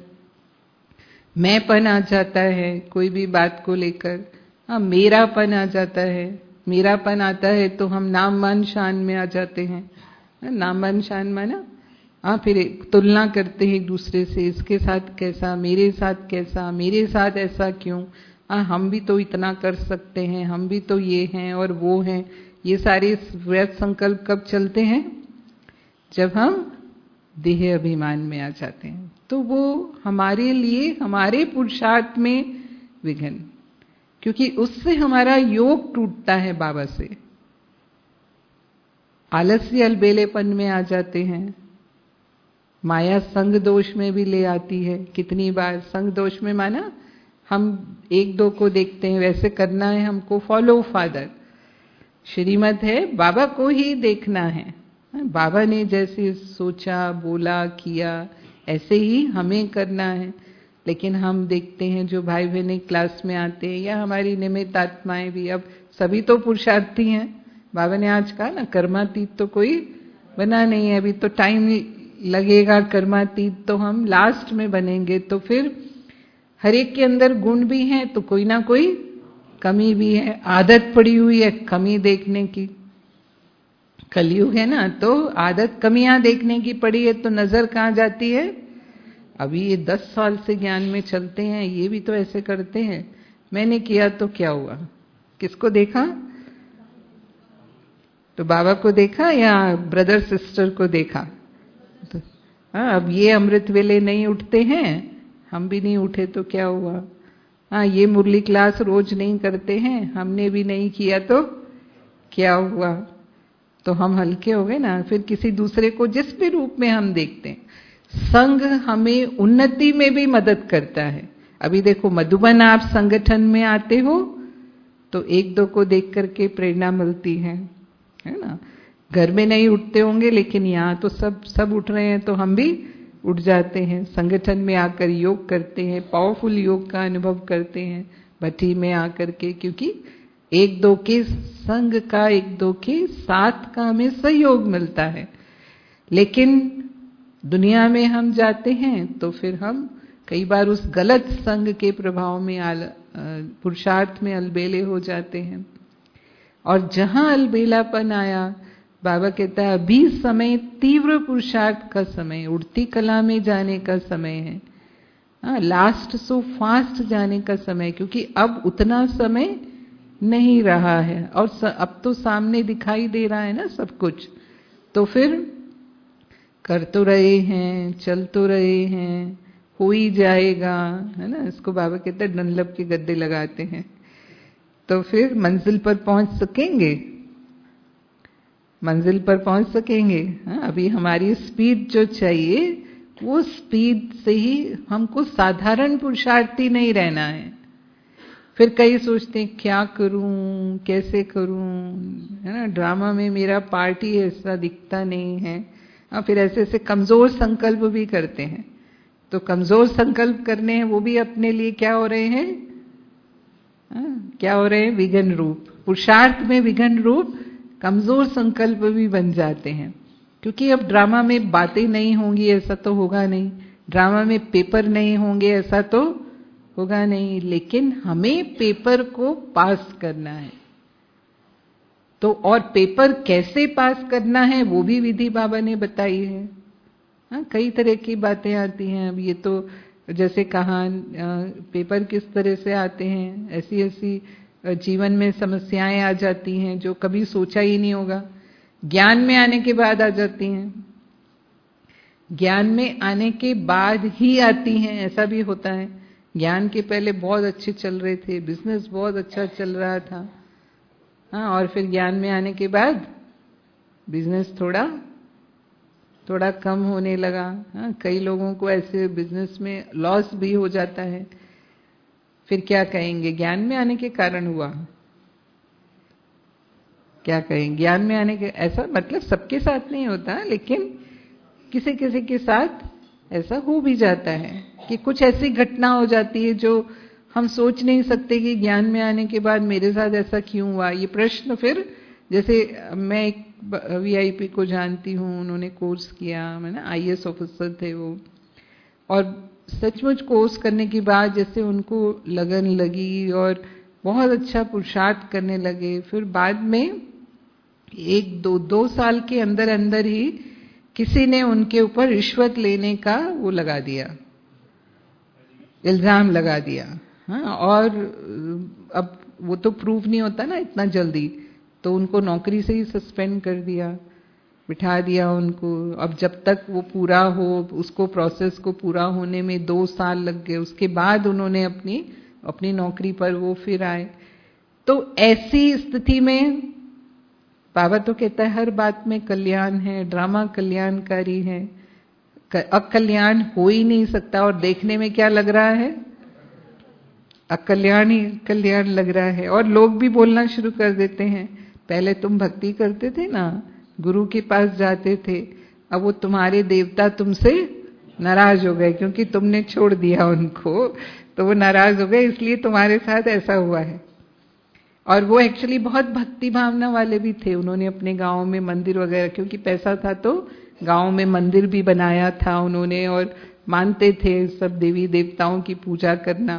मैंपन आ जाता है कोई भी बात को लेकर, हाँ मेरापन आ जाता है। मेरापन आता है तो हम नाम मान शान में आ जाते हैं, नाम मान शान माना, हाँ फिर तुलना करते हैं एक दूसरे से, इसके साथ कैसा, मेरे साथ कैसा, मेरे साथ ऐसा क्यों, हाँ हम भी तो इतना कर सकते हैं, हम भी तो ये हैं और वो हैं। ये सारे व्यर्थ संकल्प कब चलते हैं? जब हम देह अभिमान में आ जाते हैं, तो वो हमारे लिए, हमारे पुरुषार्थ में विघन, क्योंकि उससे हमारा योग टूटता है बाबा से। आलस्य अलबेलेपन में आ जाते हैं, माया संग दोष में भी ले आती है। कितनी बार संग दोष में माना हम एक दो को देखते हैं, वैसे करना है हमको, फॉलो फादर, श्रीमत है बाबा को ही देखना है, बाबा ने जैसे सोचा बोला किया ऐसे ही हमें करना है। लेकिन हम देखते हैं जो भाई बहनें क्लास में आते हैं, या हमारी निमित्त आत्माएं भी, अब सभी तो पुरुषार्थी हैं। बाबा ने आज कहा ना, कर्मातीत तो कोई बना नहीं है, अभी तो टाइम लगेगा, कर्मातीत तो हम लास्ट में बनेंगे। तो फिर हर एक के अंदर गुण भी हैं तो कोई ना कोई कमी भी है, आदत पड़ी हुई है कमी देखने की। कलयुग है ना, तो आदत कमियां देखने की पड़ी है, तो नजर कहाँ जाती है? अभी ये दस साल से ज्ञान में चलते हैं, ये भी तो ऐसे करते हैं, मैंने किया तो क्या हुआ? किसको देखा? तो बाबा को देखा या ब्रदर सिस्टर को देखा? तो हाँ, अब ये अमृत वेले नहीं उठते हैं, हम भी नहीं उठे तो क्या हुआ? हाँ, ये मुरली क्लास रोज नहीं करते हैं, हमने भी नहीं किया तो क्या हुआ? तो हम हल्के हो गए ना। फिर किसी दूसरे को जिस भी रूप में हम देखते हैं, संग हमें उन्नति में भी मदद करता है। अभी देखो मधुबन, आप संगठन में आते हो तो एक दो को देख करके प्रेरणा मिलती है, है ना। घर में नहीं उठते होंगे, लेकिन यहाँ तो सब सब उठ रहे हैं तो हम भी उठ जाते हैं। संगठन में आकर योग करते हैं, पावरफुल योग का अनुभव करते हैं भट्टी में आकर के, क्योंकि एक दो के संग का, एक दो के साथ का हमें सहयोग मिलता है। लेकिन दुनिया में हम जाते हैं तो फिर हम कई बार उस गलत संग के प्रभाव में आल पुरुषार्थ में अलबेले हो जाते हैं। और जहां अलबेलापन आया, बाबा कहता है अभी समय तीव्र पुरुषार्थ का समय, उड़ती कला में जाने का समय है। हाँ, लास्ट सो फास्ट जाने का समय, क्योंकि अब उतना समय नहीं रहा है और स, अब तो सामने दिखाई दे रहा है ना सब कुछ, तो फिर कर तो रहे हैं, चल तो रहे हैं, हो ही जाएगा, है ना। इसको बाबा कहते हैं डनलप के गद्दे लगाते हैं। तो फिर मंजिल पर पहुंच सकेंगे, मंजिल पर पहुंच सकेंगे। हाँ, अभी हमारी स्पीड जो चाहिए वो स्पीड से ही हमको साधारण पुरुषार्थी नहीं रहना है। फिर कई सोचते हैं क्या करूं, कैसे करूं, है ना, ड्रामा में मेरा पार्ट ही ऐसा दिखता नहीं है। और फिर ऐसे ऐसे कमजोर संकल्प भी करते हैं। तो कमजोर संकल्प करने हैं वो भी अपने लिए क्या हो रहे हैं, हाँ, क्या हो रहे हैं, विघन रूप। पुरुषार्थ में विघन रूप कमजोर संकल्प भी बन जाते हैं। क्योंकि अब ड्रामा में बातें नहीं होंगी ऐसा तो होगा नहीं, ड्रामा में पेपर नहीं होंगे ऐसा तो होगा नहीं, लेकिन हमें पेपर को पास करना है। तो और पेपर कैसे पास करना है वो भी विधि बाबा ने बताई है। हाँ, कई तरह की बातें आती हैं। अब ये तो जैसे कहा पेपर किस तरह से आते हैं, ऐसी ऐसी जीवन में समस्याएं आ जाती हैं जो कभी सोचा ही नहीं होगा, ज्ञान में आने के बाद आ जाती हैं, ज्ञान में आने के बाद ही आती हैं, ऐसा भी होता है। ज्ञान के पहले बहुत अच्छे चल रहे थे, बिजनेस बहुत अच्छा चल रहा था, हाँ, और फिर ज्ञान में आने के बाद बिजनेस थोड़ा थोड़ा कम होने लगा। हाँ, कई लोगों को ऐसे बिजनेस में लॉस भी हो जाता है। फिर क्या कहेंगे, ज्ञान में आने के कारण हुआ, क्या कहेंगे, ज्ञान में आने के, ऐसा मतलब सबके साथ नहीं होता, लेकिन किसी किसी के साथ ऐसा हो भी जाता है कि कुछ ऐसी घटना हो जाती है जो हम सोच नहीं सकते कि ज्ञान में आने के बाद मेरे साथ ऐसा क्यों हुआ। ये प्रश्न फिर, जैसे मैं एक वीआईपी को जानती हूँ, उन्होंने कोर्स किया, मैंने आईएएस ऑफिसर थे वो, और सचमुच कोर्स करने के बाद जैसे उनको लगन लगी और बहुत अच्छा पुरुषार्थ करने लगे। फिर बाद में एक दो दो साल के अंदर अंदर ही किसी ने उनके ऊपर रिश्वत लेने का वो लगा दिया, इल्जाम लगा दिया। हाँ, और अब वो तो प्रूफ नहीं होता ना इतना जल्दी, तो उनको नौकरी से ही सस्पेंड कर दिया, बिठा दिया उनको। अब जब तक वो पूरा हो, उसको प्रोसेस को पूरा होने में दो साल लग गए, उसके बाद उन्होंने अपनी अपनी नौकरी पर वो फिर आए। तो ऐसी स्थिति में बाबा तो कहता है हर बात में कल्याण है, ड्रामा कल्याणकारी है, अकल्याण हो ही नहीं सकता। और देखने में क्या लग रहा है, अकल्याण ही कल्याण लग रहा है। और लोग भी बोलना शुरू कर देते हैं, पहले तुम भक्ति करते थे ना, गुरु के पास जाते थे, अब वो तुम्हारे देवता तुमसे नाराज हो गए क्योंकि तुमने छोड़ दिया उनको, तो वो नाराज हो गए, इसलिए तुम्हारे साथ ऐसा हुआ है। और वो एक्चुअली बहुत भक्ति भावना वाले भी थे। उन्होंने अपने गांव में मंदिर वगैरह, क्योंकि पैसा था तो गांव में मंदिर भी बनाया था उन्होंने, और मानते थे सब देवी देवताओं की पूजा करना।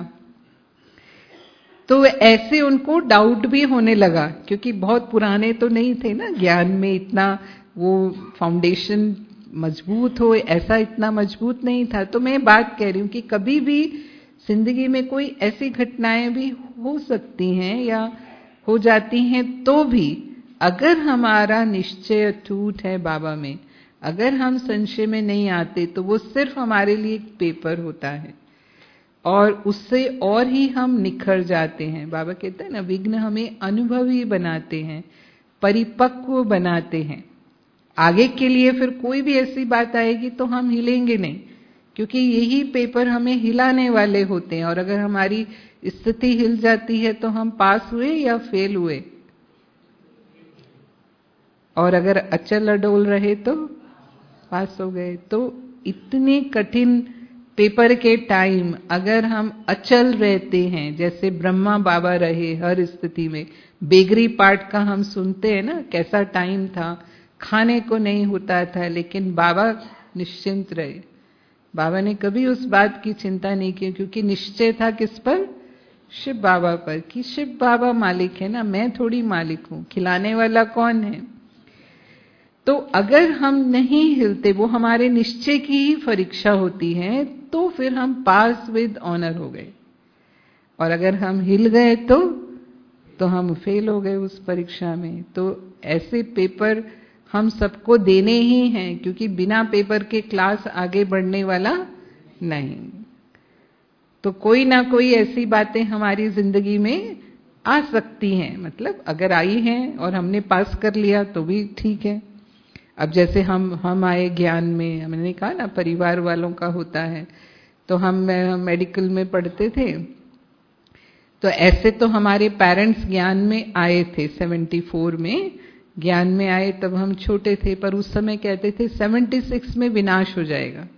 तो ऐसे उनको डाउट भी होने लगा, क्योंकि बहुत पुराने तो नहीं थे ना, ज्ञान में इतना वो फाउंडेशन मजबूत हो ऐसा इतना मजबूत नहीं था। तो मैं बात कह रही हूँ कि कभी भी जिंदगी में कोई ऐसी घटनाएं भी हो सकती हैं या हो जाती हैं, तो भी अगर हमारा निश्चय अटूट है बाबा में, अगर हम संशय में नहीं आते, तो वो सिर्फ हमारे लिए एक पेपर होता है और उससे और ही हम निखर जाते हैं। बाबा कहते हैं ना, विघ्न हमें अनुभवी बनाते हैं, परिपक्व बनाते हैं। आगे के लिए फिर कोई भी ऐसी बात आएगी तो हम हिलेंगे नहीं, क्योंकि यही पेपर हमें हिलाने वाले होते हैं। और अगर हमारी स्थिति हिल जाती है तो हम पास हुए या फेल हुए, और अगर अचल अडोल रहे तो पास हो गए। तो इतने कठिन पेपर के टाइम अगर हम अचल रहते हैं, जैसे ब्रह्मा बाबा रहे हर स्थिति में, बेगरी पार्ट का हम सुनते हैं ना, कैसा टाइम था, खाने को नहीं होता था, लेकिन बाबा निश्चिंत रहे। बाबा ने कभी उस बात की चिंता नहीं की, क्योंकि निश्चय था किस पर, शिव बाबा पर, कि शिव बाबा मालिक है ना, मैं थोड़ी मालिक हूं, खिलाने वाला कौन है। तो अगर हम नहीं हिलते, वो हमारे निश्चय की ही परीक्षा होती है, तो फिर हम पास विद ऑनर हो गए, और अगर हम हिल गए तो तो हम फेल हो गए उस परीक्षा में। तो ऐसे पेपर हम सबको देने ही हैं, क्योंकि बिना पेपर के क्लास आगे बढ़ने वाला नहीं। तो कोई ना कोई ऐसी बातें हमारी जिंदगी में आ सकती हैं, मतलब अगर आई हैं और हमने पास कर लिया तो भी ठीक है। अब जैसे हम हम आए ज्ञान में, हमने कहा ना परिवार वालों का होता है, तो हम, हम मेडिकल में पढ़ते थे, तो ऐसे तो हमारे पेरेंट्स ज्ञान में आए थे, चौहत्तर में ज्ञान में आए, तब हम छोटे थे, पर उस समय कहते थे छिहत्तर में विनाश हो जाएगा।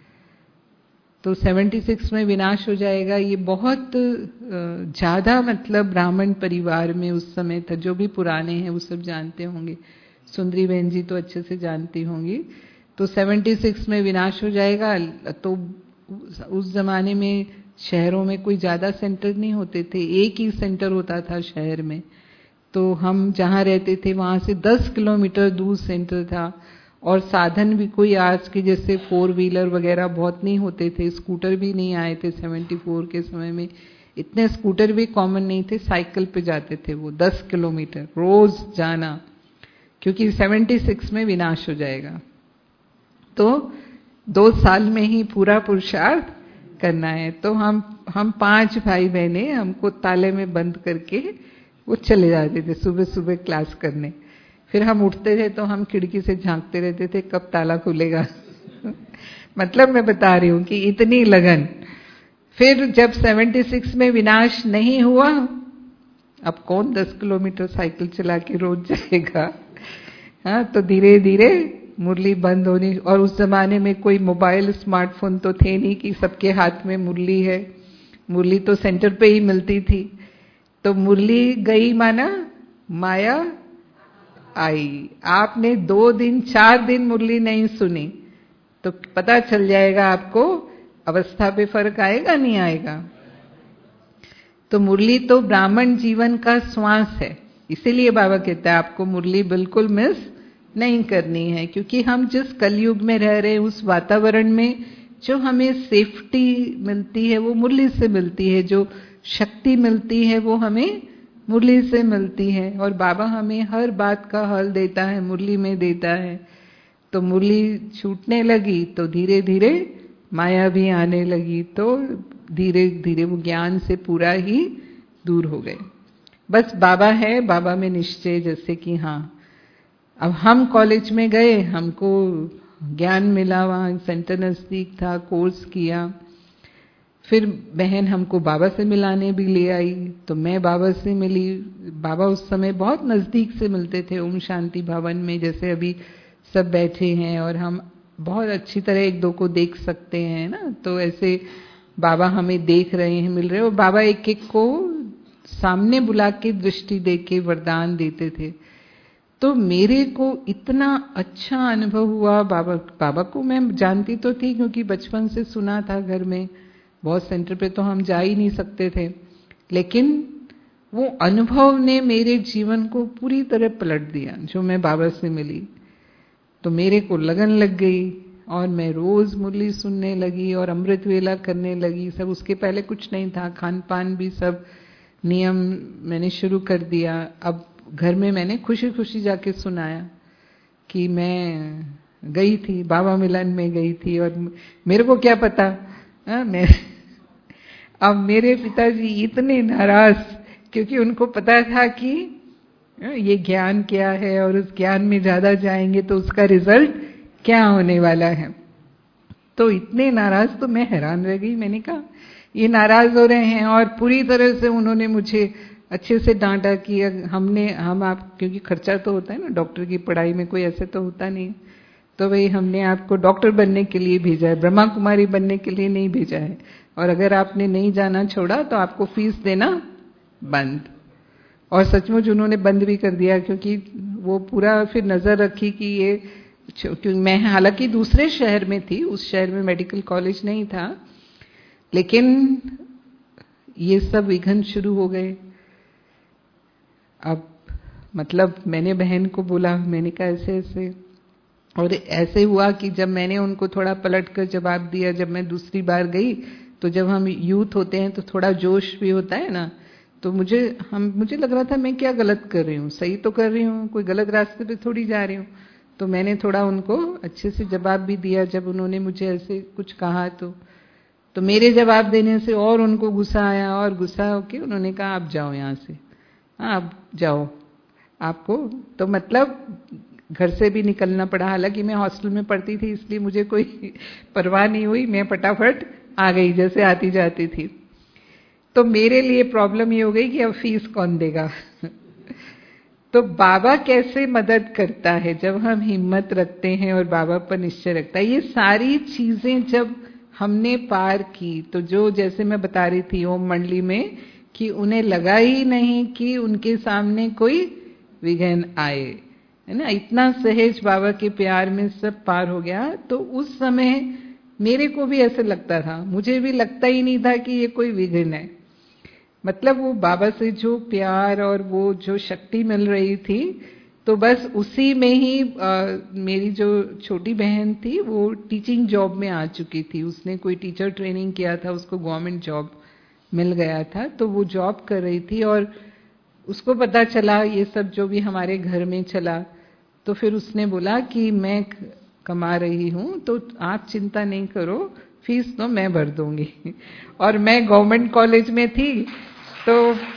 तो छिहत्तर में विनाश हो जाएगा, ये बहुत ज्यादा मतलब ब्राह्मण परिवार में उस समय था। जो भी पुराने हैं वो सब जानते होंगे, सुंदरी बहन जी तो अच्छे से जानती होंगी। तो छिहत्तर में विनाश हो जाएगा। तो उस जमाने में शहरों में कोई ज्यादा सेंटर नहीं होते थे, एक ही सेंटर होता था शहर में। तो हम जहाँ रहते थे वहां से दस किलोमीटर दूर सेंटर था, और साधन भी कोई आज के जैसे फोर व्हीलर वगैरह बहुत नहीं होते थे, स्कूटर भी नहीं आए थे चौहत्तर के समय में, इतने स्कूटर भी कॉमन नहीं थे, साइकिल पे जाते थे वो दस किलोमीटर रोज जाना, क्योंकि छिहत्तर में विनाश हो जाएगा। तो दो साल में ही पूरा पुरुषार्थ करना है। तो हम हम पांच भाई बहने, हमको ताले में बंद करके वो चले जाते थे सुबह सुबह क्लास करने। फिर हम उठते थे तो हम खिड़की से झांकते रहते थे कब ताला खुलेगा। मतलब मैं बता रही हूँ कि इतनी लगन। फिर जब छिहत्तर में विनाश नहीं हुआ, अब कौन दस किलोमीटर साइकिल चला के रोज जाएगा। हाँ, तो धीरे धीरे मुरली बंद होनी, और उस जमाने में कोई मोबाइल स्मार्टफोन तो थे नहीं कि सबके हाथ में मुरली है। मुरली तो सेंटर पे ही मिलती थी। तो मुरली गई माना माया आई। आपने दो दिन चार दिन मुरली नहीं सुनी तो पता चल जाएगा आपको अवस्था पे फर्क आएगा नहीं आएगा। तो मुरली तो ब्राह्मण जीवन का श्वास है, इसीलिए बाबा कहता है आपको मुरली बिल्कुल मिस नहीं करनी है, क्योंकि हम जिस कलयुग में रह रहे हैं उस वातावरण में जो हमें सेफ्टी मिलती है वो मुरली से मिलती है, जो शक्ति मिलती है वो हमें मुरली से मिलती है, और बाबा हमें हर बात का हल देता है, मुरली में देता है। तो मुरली छूटने लगी तो धीरे धीरे माया भी आने लगी, तो धीरे धीरे वो ज्ञान से पूरा ही दूर हो गए। बस बाबा है, बाबा में निश्चय, जैसे कि हाँ अब हम कॉलेज में गए, हमको ज्ञान मिला, वहाँ सेंटर नजदीक था, कोर्स किया। फिर बहन हमको बाबा से मिलाने भी ले आई, तो मैं बाबा से मिली। बाबा उस समय बहुत नजदीक से मिलते थे, ओम शांति भवन में, जैसे अभी सब बैठे हैं और हम बहुत अच्छी तरह एक दो को देख सकते हैं ना, तो ऐसे बाबा हमें देख रहे हैं, मिल रहे हैं, और बाबा एक एक को सामने बुला के दृष्टि दे के वरदान देते थे। तो मेरे को इतना अच्छा अनुभव हुआ। बाबा बाबा को मैं जानती तो थी, क्योंकि बचपन से सुना था घर में, बहुत सेंटर पे तो हम जा ही नहीं सकते थे, लेकिन वो अनुभव ने मेरे जीवन को पूरी तरह पलट दिया। जो मैं बाबा से मिली तो मेरे को लगन लग गई, और मैं रोज मुरली सुनने लगी और अमृत वेला करने लगी। सब उसके पहले कुछ नहीं था, खान पान भी सब नियम मैंने शुरू कर दिया। अब घर में मैंने खुशी खुशी जाके सुनाया कि मैं गई थी, बाबा मिलन में गई थी, और मेरे को क्या पता। आ, मैं अब मेरे पिताजी इतने नाराज, क्योंकि उनको पता था कि ये ज्ञान क्या है, और उस ज्ञान में ज्यादा जाएंगे तो उसका रिजल्ट क्या होने वाला है। तो इतने नाराज, तो मैं हैरान रह गई। मैंने कहा ये नाराज हो रहे हैं, और पूरी तरह से उन्होंने मुझे अच्छे से डांटा कि हमने हम आप, क्योंकि खर्चा तो होता है ना, डॉक्टर की पढ़ाई में कोई ऐसे तो होता नहीं, तो भाई हमने आपको डॉक्टर बनने के लिए भेजा है, ब्रह्मा कुमारी बनने के लिए नहीं भेजा है, और अगर आपने नहीं जाना छोड़ा तो आपको फीस देना बंद। और सचमुच उन्होंने बंद भी कर दिया, क्योंकि वो पूरा फिर नजर रखी कि ये, क्योंकि मैं हालांकि दूसरे शहर में थी, उस शहर में मेडिकल कॉलेज नहीं था, लेकिन ये सब विघ्न शुरू हो गए। अब मतलब मैंने बहन को बोला, मैंने कहा ऐसे ऐसे, और ऐसे हुआ कि जब मैंने उनको थोड़ा पलट कर जवाब दिया, जब मैं दूसरी बार गई, तो जब हम यूथ होते हैं तो थोड़ा जोश भी होता है ना, तो मुझे हम मुझे लग रहा था मैं क्या गलत कर रही हूँ, सही तो कर रही हूँ, कोई गलत रास्ते पे थोड़ी जा रही हूँ। तो मैंने थोड़ा उनको अच्छे से जवाब भी दिया। जब उन्होंने मुझे ऐसे कुछ कहा तो तो मेरे जवाब देने से और उनको गुस्सा आया, और गुस्सा होके उन्होंने कहा आप जाओ यहाँ से, हाँ आप जाओ, आपको तो मतलब घर से भी निकलना पड़ा। हालांकि मैं हॉस्टल में पढ़ती थी इसलिए मुझे कोई परवाह नहीं हुई, मैं फटाफट आ गई जैसे आती जाती थी। तो मेरे लिए प्रॉब्लम ये हो गई कि अब फीस कौन देगा। तो बाबा कैसे मदद करता है जब हम हिम्मत रखते हैं और बाबा पर निश्चय रखता है। ये सारी चीजें जब हमने पार की, तो जो जैसे मैं बता रही थी ओम मंडली में कि उन्हें लगा ही नहीं कि उनके सामने कोई विघ्न आए, है ना, इतना सहज बाबा के प्यार में सब पार हो गया। तो उस समय मेरे को भी ऐसे लगता था, मुझे भी लगता ही नहीं था कि ये कोई विघ्न है। मतलब वो बाबा से जो प्यार और वो जो शक्ति मिल रही थी, तो बस उसी में ही आ, मेरी जो छोटी बहन थी वो टीचिंग जॉब में आ चुकी थी। उसने कोई टीचर ट्रेनिंग किया था, उसको गवर्नमेंट जॉब मिल गया था, तो वो जॉब कर रही थी और उसको पता चला ये सब जो भी हमारे घर में चला। तो फिर उसने बोला कि मैं कमा रही हूं तो आप चिंता नहीं करो, फीस तो मैं भर दूंगी। और मैं गवर्नमेंट कॉलेज में थी तो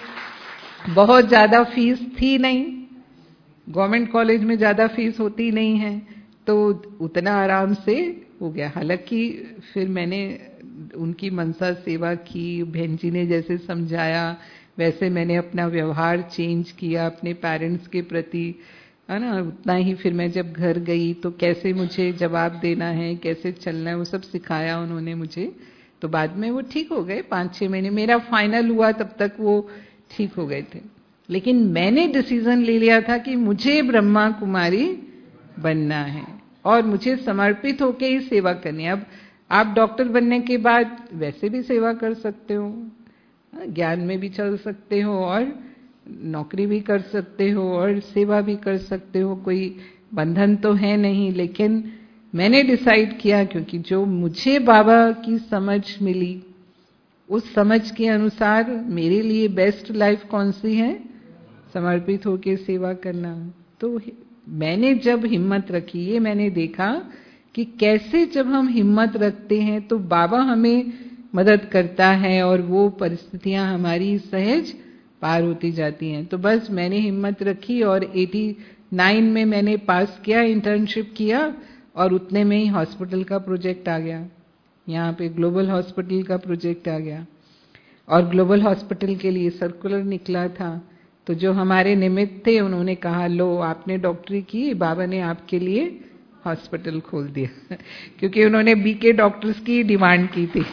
बहुत ज्यादा फीस थी नहीं, गवर्नमेंट कॉलेज में ज्यादा फीस होती नहीं है, तो उतना आराम से हो गया। हालांकि फिर मैंने उनकी मनसा सेवा की, बहन जी ने जैसे समझाया वैसे मैंने अपना व्यवहार चेंज किया अपने पेरेंट्स के प्रति, है ना, उतना ही। फिर मैं जब घर गई तो कैसे मुझे जवाब देना है, कैसे चलना है, वो सब सिखाया उन्होंने मुझे। तो बाद में वो ठीक हो गए, पाँच छह महीने मेरा फाइनल हुआ तब तक वो ठीक हो गए थे। लेकिन मैंने डिसीजन ले लिया था कि मुझे ब्रह्मा कुमारी बनना है और मुझे समर्पित होकर ही सेवा करनी है। अब आप डॉक्टर बनने के बाद वैसे भी सेवा कर सकते हो, ज्ञान में भी चल सकते हो और नौकरी भी कर सकते हो और सेवा भी कर सकते हो, कोई बंधन तो है नहीं। लेकिन मैंने डिसाइड किया, क्योंकि जो मुझे बाबा की समझ मिली उस समझ के अनुसार मेरे लिए बेस्ट लाइफ कौन सी है, समर्पित होकर सेवा करना। तो मैंने जब हिम्मत रखी, ये मैंने देखा कि कैसे जब हम हिम्मत रखते हैं तो बाबा हमें मदद करता है और वो परिस्थितियां हमारी सहज पार होती जाती हैं। तो बस मैंने हिम्मत रखी और नवासी में मैंने पास किया, इंटर्नशिप किया और उतने में ही हॉस्पिटल का प्रोजेक्ट आ गया, यहाँ पे ग्लोबल हॉस्पिटल का प्रोजेक्ट आ गया। और ग्लोबल हॉस्पिटल के लिए सर्कुलर निकला था, तो जो हमारे निमित्त थे उन्होंने कहा लो आपने डॉक्टरी की, बाबा ने आपके लिए हॉस्पिटल खोल दिया क्योंकि उन्होंने बीके डॉक्टर्स की डिमांड की थी।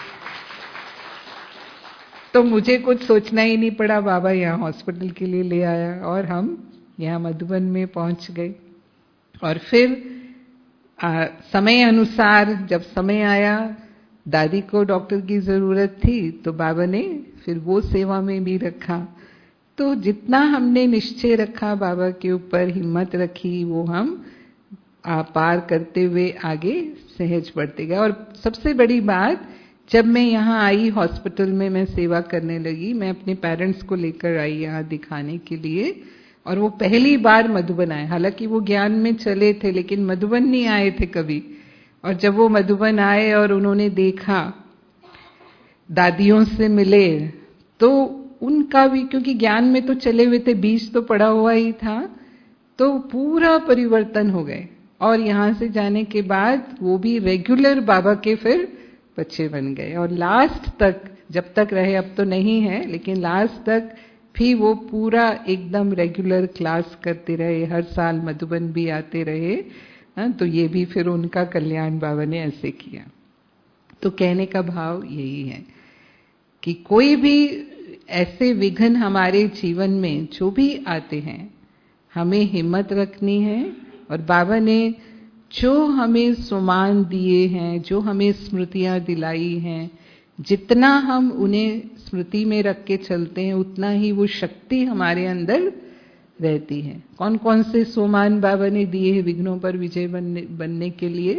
तो मुझे कुछ सोचना ही नहीं पड़ा, बाबा यहाँ हॉस्पिटल के लिए ले आया और हम यहाँ मधुबन में पहुंच गए। और फिर आ, समय अनुसार जब समय आया, दादी को डॉक्टर की जरूरत थी तो बाबा ने फिर वो सेवा में भी रखा। तो जितना हमने निश्चय रखा बाबा के ऊपर, हिम्मत रखी, वो हम आ, पार करते हुए आगे सहज बढ़ते गए। और सबसे बड़ी बात, जब मैं यहाँ आई हॉस्पिटल में मैं सेवा करने लगी, मैं अपने पेरेंट्स को लेकर आई यहाँ दिखाने के लिए, और वो पहली बार मधुबन आए। हालांकि वो ज्ञान में चले थे लेकिन मधुबन नहीं आए थे कभी। और जब वो मधुबन आए और उन्होंने देखा, दादियों से मिले, तो उनका भी, क्योंकि ज्ञान में तो चले हुए थे, बीज तो पड़ा हुआ ही था, तो पूरा परिवर्तन हो गए। और यहाँ से जाने के बाद वो भी रेगुलर बाबा के फिर बच्चे बन गए। और लास्ट तक, जब तक रहे, अब तो नहीं है, लेकिन लास्ट तक भी वो पूरा एकदम रेगुलर क्लास करते रहे, हर साल मधुबन भी आते रहे। हाँ, तो ये भी फिर उनका कल्याण बाबा ने ऐसे किया। तो कहने का भाव यही है कि कोई भी ऐसे विघ्न हमारे जीवन में जो भी आते हैं, हमें हिम्मत रखनी है। और बाबा ने जो हमें सुमान दिए हैं, जो हमें स्मृतियां दिलाई हैं, जितना हम उन्हें स्मृति में रख के चलते हैं, उतना ही वो शक्ति हमारे अंदर रहती है। कौन कौन से सोमान बाबा ने दिए हैं विघ्नों पर विजय बनने बनने के लिए?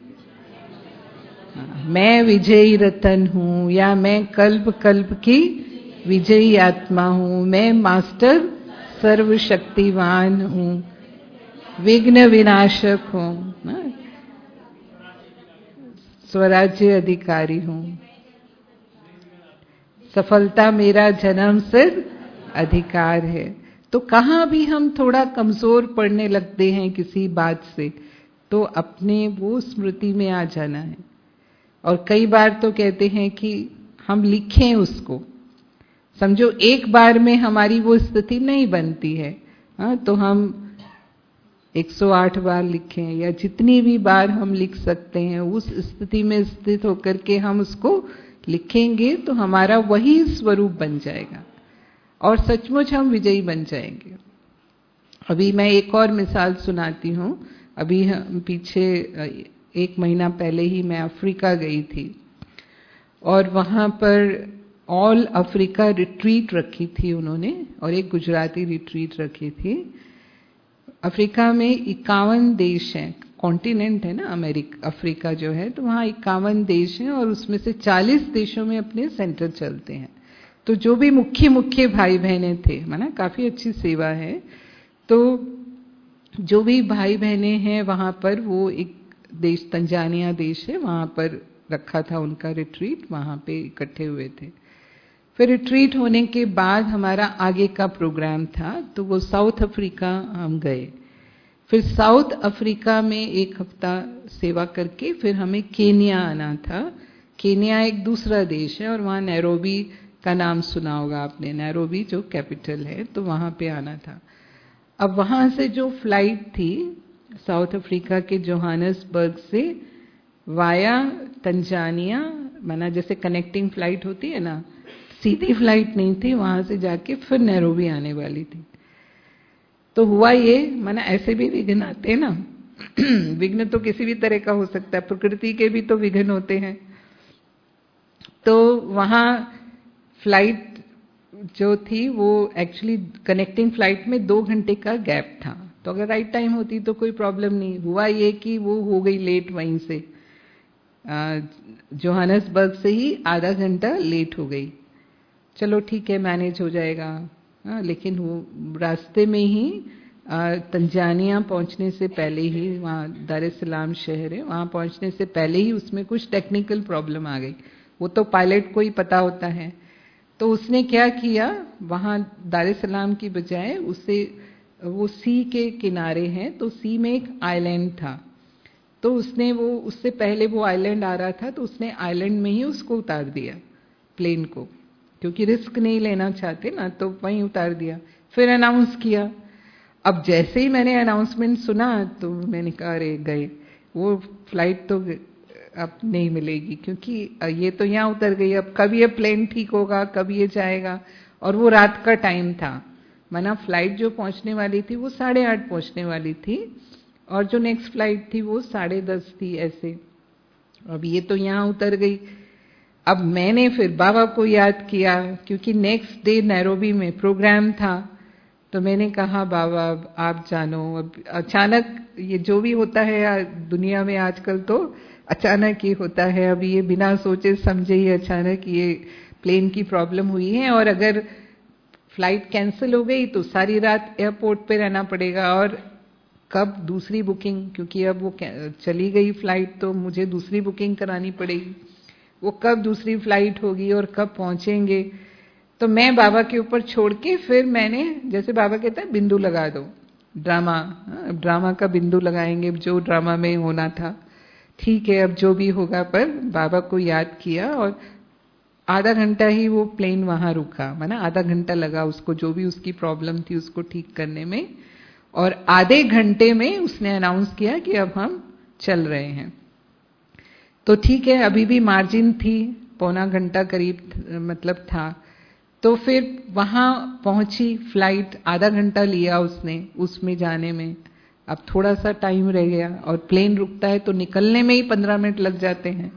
हाँ, मैं विजयी रतन हूं, या मैं कल्प कल्प की विजयी आत्मा हूं, मैं मास्टर सर्वशक्तिवान हूं, विघ्न विनाशक हूं, स्वराज्य अधिकारी हूं, सफलता मेरा जन्म सिद्ध अधिकार है। तो कहाँ भी हम थोड़ा कमजोर पड़ने लगते हैं किसी बात से, तो अपने वो स्मृति में आ जाना है। और कई बार तो कहते हैं कि हम लिखें उसको, समझो एक बार में हमारी वो स्थिति नहीं बनती है, हाँ, तो हम एक सौ आठ बार लिखें, या जितनी भी बार हम लिख सकते हैं उस स्थिति में स्थित होकर के हम उसको लिखेंगे, तो हमारा वही स्वरूप बन जाएगा और सचमुच हम विजयी बन जाएंगे। अभी मैं एक और मिसाल सुनाती हूँ। अभी हम पीछे एक महीना पहले ही मैं अफ्रीका गई थी, और वहाँ पर ऑल अफ्रीका रिट्रीट रखी थी उन्होंने, और एक गुजराती रिट्रीट रखी थी। अफ्रीका में इक्यावन देश हैं, कॉन्टिनेंट है ना अमेरिका, अफ्रीका जो है, तो वहाँ इक्यावन देश हैं और उसमें से चालीस देशों में अपने सेंटर चलते हैं। तो जो भी मुख्य मुख्य भाई बहने थे, माना काफी अच्छी सेवा है, तो जो भी भाई बहने हैं वहाँ पर, वो एक देश तंजानिया देश है, वहाँ पर रखा था उनका रिट्रीट, वहाँ पे इकट्ठे हुए थे। फिर रिट्रीट होने के बाद हमारा आगे का प्रोग्राम था, तो वो साउथ अफ्रीका हम गए। फिर साउथ अफ्रीका में एक हफ्ता सेवा करके फिर हमें केन्या आना था। केन्या एक दूसरा देश है, और वहाँ नैरोबी का नाम सुना होगा आपने, नैरोबी जो कैपिटल है, तो वहाँ पे आना था। अब वहाँ से जो फ्लाइट थी साउथ अफ्रीका के जोहानसबर्ग से वाया तंजानिया, माना जैसे कनेक्टिंग फ्लाइट होती है ना, सीधी फ्लाइट नहीं थी, वहां से जाके फिर नैरोबी आने वाली थी। तो हुआ ये, माना ऐसे भी विघ्न आते हैं ना विघ्न तो किसी भी तरह का हो सकता है, प्रकृति के भी तो विघ्न होते हैं। तो वहां फ्लाइट जो थी वो एक्चुअली कनेक्टिंग फ्लाइट में दो घंटे का गैप था, तो अगर राइट टाइम होती तो कोई प्रॉब्लम नहीं। हुआ ये कि वो हो गई लेट, वहीं से जोहानसबर्ग से ही आधा घंटा लेट हो गई। चलो ठीक है, मैनेज हो जाएगा। हाँ, लेकिन वो रास्ते में ही तंजानिया पहुंचने से पहले ही, वहाँ दार एस सलाम शहर है, वहाँ पहुंचने से पहले ही उसमें कुछ टेक्निकल प्रॉब्लम आ गई। वो तो पायलट को ही पता होता है। तो उसने क्या किया, वहाँ दार एस सलाम की बजाय उसे, वो सी के किनारे हैं, तो सी में एक आइलैंड था, तो उसने वो, उससे पहले वो आइलैंड आ रहा था, तो उसने आइलैंड में ही उसको उतार दिया प्लेन को, क्योंकि रिस्क नहीं लेना चाहते ना, तो वहीं उतार दिया। फिर अनाउंस किया। अब जैसे ही मैंने अनाउंसमेंट सुना तो मैंने कहा अरे गए, वो फ्लाइट तो अब नहीं मिलेगी, क्योंकि ये तो यहाँ उतर गई, अब कब ये प्लेन ठीक होगा, कब ये जाएगा। और वो रात का टाइम था, माना फ्लाइट जो पहुंचने वाली थी वो साढ़े आठ पहुंचने वाली थी, और जो नेक्स्ट फ्लाइट थी वो साढ़े दस थी ऐसे। अब ये तो यहाँ उतर गई। अब मैंने फिर बाबा को याद किया, क्योंकि नेक्स्ट डे नैरोबी में प्रोग्राम था, तो मैंने कहा बाबा आप जानो। अब अचानक ये जो भी होता है दुनिया में आजकल, तो अचानक ही होता है। अब ये बिना सोचे समझे ही अचानक ये प्लेन की प्रॉब्लम हुई है, और अगर फ्लाइट कैंसिल हो गई तो सारी रात एयरपोर्ट पे रहना पड़ेगा, और कब दूसरी बुकिंग, क्योंकि अब वो चली गई फ्लाइट, तो मुझे दूसरी बुकिंग करानी पड़ेगी। वो कब दूसरी फ्लाइट होगी और कब पहुंचेंगे। तो मैं बाबा के ऊपर छोड़ के फिर मैंने, जैसे बाबा कहता है बिंदु लगा दो, ड्रामा, ड्रामा का बिंदु लगाएंगे, जो ड्रामा में होना था ठीक है, अब जो भी होगा। पर बाबा को याद किया, और आधा घंटा ही वो प्लेन वहां रुका, माना आधा घंटा लगा उसको, जो भी उसकी प्रॉब्लम थी उसको ठीक करने में। और आधे घंटे में उसने अनाउंस किया कि अब हम चल रहे हैं। तो ठीक है, अभी भी मार्जिन थी, पौना घंटा करीब मतलब था। तो फिर वहां पहुंची फ्लाइट, आधा घंटा लिया उसने उसमें जाने में। अब थोड़ा सा टाइम रह गया, और प्लेन रुकता है तो निकलने में ही पंद्रह मिनट लग जाते हैं,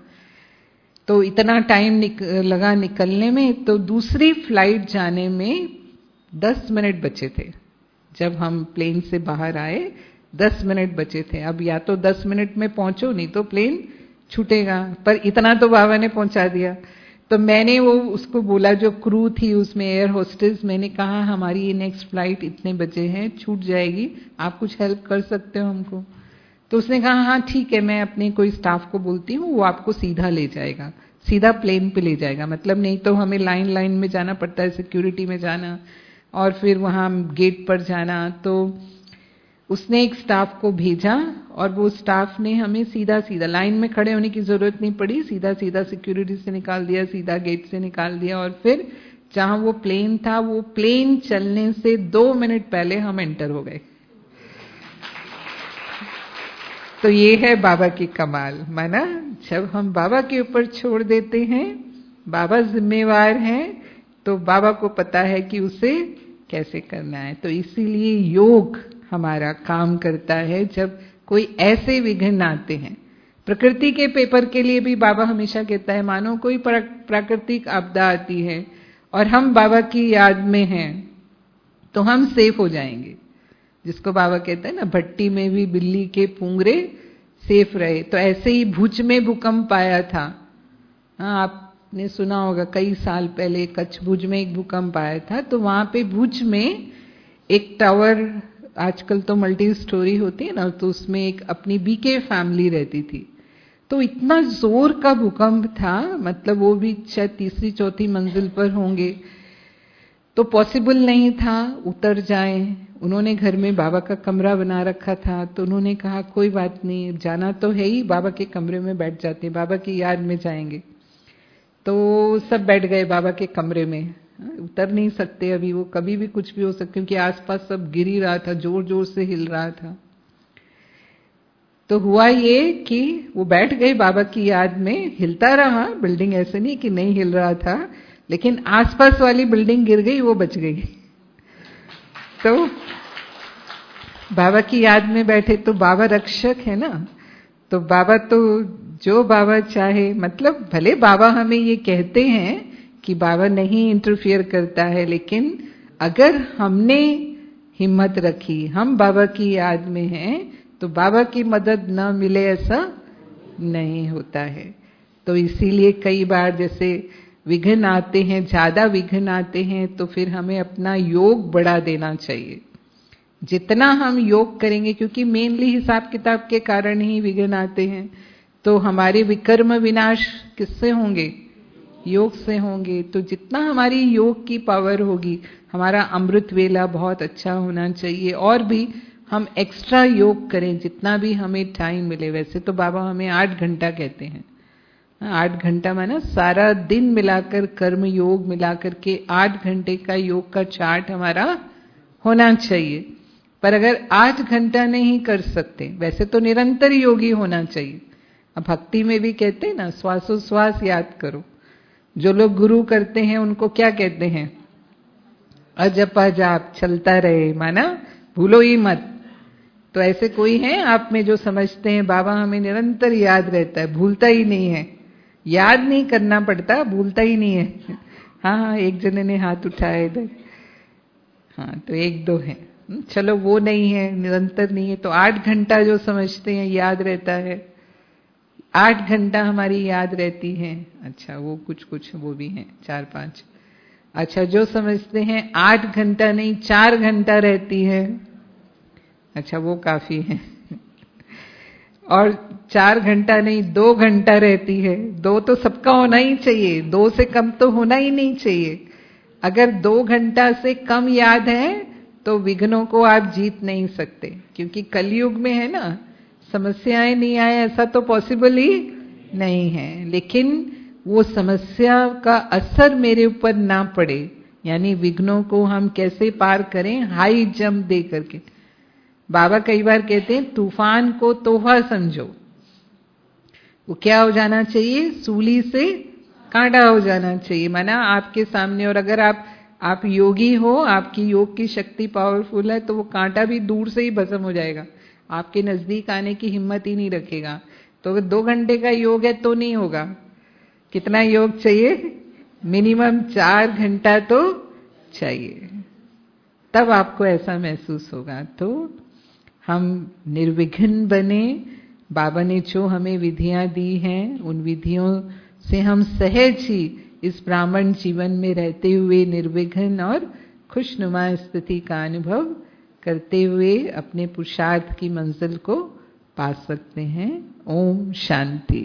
तो इतना टाइम निक, लगा निकलने में। तो दूसरी फ्लाइट जाने में दस मिनट बचे थे, जब हम प्लेन से बाहर आए दस मिनट बचे थे। अब या तो दस मिनट में पहुंचो, नहीं तो प्लेन छूटेगा, पर इतना तो बाबा ने पहुंचा दिया। तो मैंने वो उसको बोला, जो क्रू थी उसमें एयर होस्टेस, मैंने कहा हमारी ये नेक्स्ट फ्लाइट इतने बजे है, छूट जाएगी, आप कुछ हेल्प कर सकते हो हमको? तो उसने कहा हाँ ठीक है, मैं अपने कोई स्टाफ को बोलती हूँ, वो आपको सीधा ले जाएगा, सीधा प्लेन पे ले जाएगा। मतलब नहीं तो हमें लाइन लाइन में जाना पड़ता है, सिक्योरिटी में जाना और फिर वहां गेट पर जाना। तो उसने एक स्टाफ को भेजा और वो स्टाफ ने हमें सीधा सीधा, लाइन में खड़े होने की जरूरत नहीं पड़ी, सीधा सीधा सिक्योरिटी से निकाल दिया, सीधा गेट से निकाल दिया। और फिर जहां वो प्लेन था, वो प्लेन चलने से दो मिनट पहले हम एंटर हो गए। तो ये है बाबा की कमाल, माना जब हम बाबा के ऊपर छोड़ देते हैं, बाबा जिम्मेवार हैं, तो बाबा को पता है कि उसे कैसे करना है। तो इसीलिए योग हमारा काम करता है जब कोई ऐसे विघ्न आते हैं। प्रकृति के पेपर के लिए भी बाबा हमेशा कहता है, मानो कोई प्राकृतिक आपदा आती है और हम बाबा की याद में हैं तो हम सेफ हो जाएंगे। जिसको बाबा कहते हैं ना, भट्टी में भी बिल्ली के पूंगरे सेफ रहे। तो ऐसे ही भुज में भूकंप आया था। हाँ, आपने सुना होगा, कई साल पहले कच्छ भुज में एक भूकंप आया था। तो वहां पे भुज में एक टावर, आजकल तो मल्टी स्टोरी होती है ना, तो उसमें एक अपनी बीके फैमिली रहती थी। तो इतना जोर का भूकंप था, मतलब वो भी शायद तीसरी चौथी मंजिल पर होंगे, तो पॉसिबल नहीं था उतर जाएं। उन्होंने घर में बाबा का कमरा बना रखा था, तो उन्होंने कहा कोई बात नहीं, जाना तो है ही, बाबा के कमरे में बैठ जाते हैं, बाबा की याद में जाएंगे। तो सब बैठ गए बाबा के कमरे में। उतर नहीं सकते अभी, वो कभी भी कुछ भी हो सकता, क्योंकि आसपास सब गिर ही रहा था, जोर जोर से हिल रहा था। तो हुआ ये कि वो बैठ गए बाबा की याद में, हिलता रहा बिल्डिंग, ऐसे नहीं कि नहीं हिल रहा था, लेकिन आसपास वाली बिल्डिंग गिर गई, वो बच गई। तो बाबा की याद में बैठे, तो बाबा रक्षक है ना, तो बाबा तो जो बाबा चाहे, मतलब भले बाबा हमें ये कहते हैं कि बाबा नहीं इंटरफियर करता है, लेकिन अगर हमने हिम्मत रखी, हम बाबा की याद में हैं, तो बाबा की मदद न मिले ऐसा नहीं होता है। तो इसीलिए कई बार जैसे विघ्न आते हैं, ज्यादा विघ्न आते हैं, तो फिर हमें अपना योग बढ़ा देना चाहिए। जितना हम योग करेंगे, क्योंकि मेनली हिसाब किताब के कारण ही विघ्न आते हैं, तो हमारे विकर्म विनाश किससे होंगे? योग से होंगे। तो जितना हमारी योग की पावर होगी, हमारा अमृत वेला बहुत अच्छा होना चाहिए, और भी हम एक्स्ट्रा योग करें जितना भी हमें टाइम मिले। वैसे तो बाबा हमें आठ घंटा कहते हैं, आठ घंटा माना सारा दिन मिलाकर, कर्म योग मिलाकर के आठ घंटे का योग का चार्ट हमारा होना चाहिए। पर अगर आठ घंटा नहीं कर सकते, वैसे तो निरंतर योगी होना चाहिए। अब भक्ति में भी कहते हैं ना, श्वासोश्वास याद करो। जो लोग गुरु करते हैं उनको क्या कहते हैं? अजप अजाप चलता रहे, माना भूलो ही मत। तो ऐसे कोई है आप में जो समझते हैं बाबा हमें निरंतर याद रहता है, भूलता ही नहीं है? याद नहीं करना पड़ता, भूलता ही नहीं है। हाँ हाँ, एक जने ने हाथ उठाया इधर। हाँ, तो एक दो है, चलो वो नहीं है, निरंतर नहीं है। तो आठ घंटा जो समझते हैं याद रहता है, आठ घंटा हमारी याद रहती है। अच्छा, वो कुछ कुछ वो भी हैं, चार पांच। अच्छा, जो समझते हैं आठ घंटा नहीं चार घंटा रहती है, अच्छा वो काफी है। और चार घंटा नहीं दो घंटा रहती है। दो तो सबका होना ही चाहिए, दो से कम तो होना ही नहीं चाहिए। अगर दो घंटा से कम याद है तो विघ्नों को आप जीत नहीं सकते, क्योंकि कलयुग में है ना, समस्याएं नहीं आए ऐसा तो पॉसिबल ही नहीं है। लेकिन वो समस्या का असर मेरे ऊपर ना पड़े, यानी विघ्नों को हम कैसे पार करें, हाई जंप दे करके। बाबा कई बार कहते हैं तूफान को तोहफा समझो। वो क्या हो जाना चाहिए? सूली से कांटा हो जाना चाहिए। माना आपके सामने, और अगर आप आप योगी हो, आपकी योग की शक्ति पावरफुल है, तो वो कांटा भी दूर से ही भस्म हो जाएगा, आपके नजदीक आने की हिम्मत ही नहीं रखेगा। तो अगर दो घंटे का योग है तो नहीं होगा। कितना योग चाहिए? मिनिमम चार घंटा तो चाहिए। तब आपको ऐसा महसूस होगा। तो हम निर्विघ्न बने, बाबा ने जो हमें विधियां दी हैं उन विधियों से हम सहज ही इस ब्राह्मण जीवन में रहते हुए निर्विघ्न और खुशनुमा स्थिति का अनुभव करते हुए अपने पुरुषार्थ की मंजिल को पा सकते हैं। ओम शांति।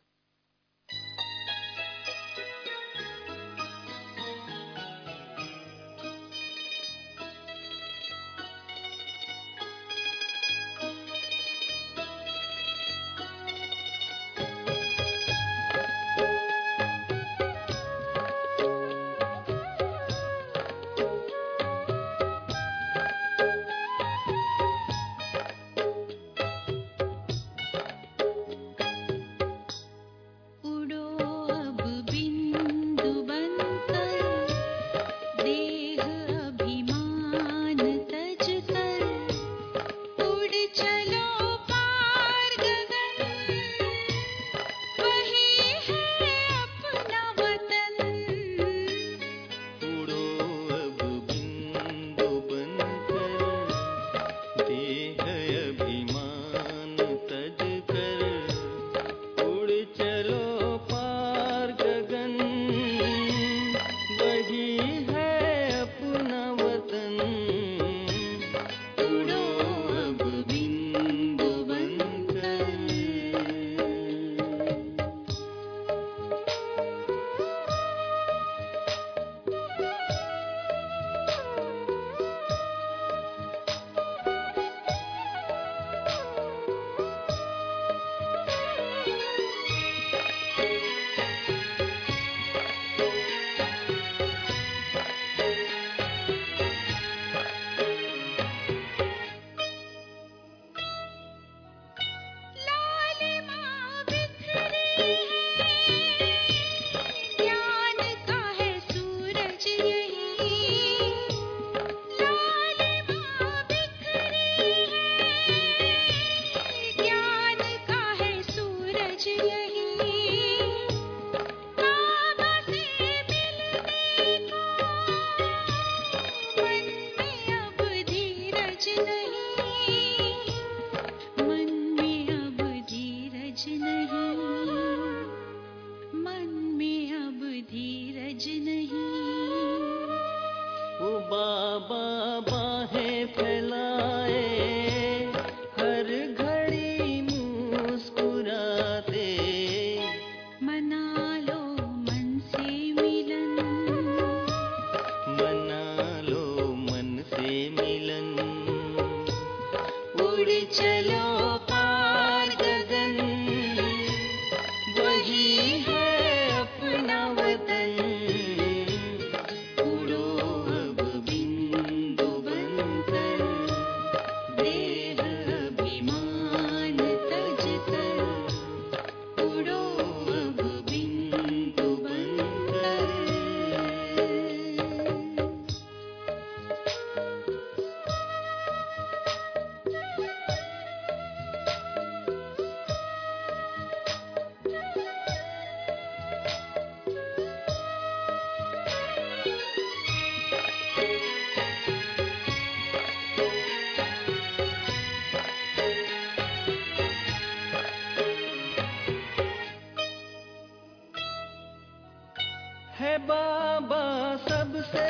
है बाबा सबसे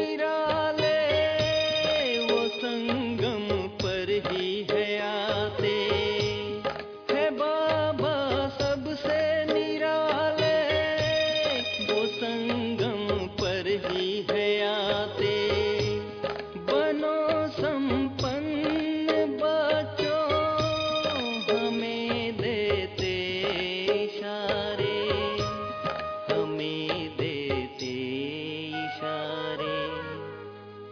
निराले, वो संगम पर ही है आते। है बाबा सबसे निराले, वो संगम पर ही है आते। बनो संपन्न बच्चों, हमें देते इशारे, हमें देते इशारे।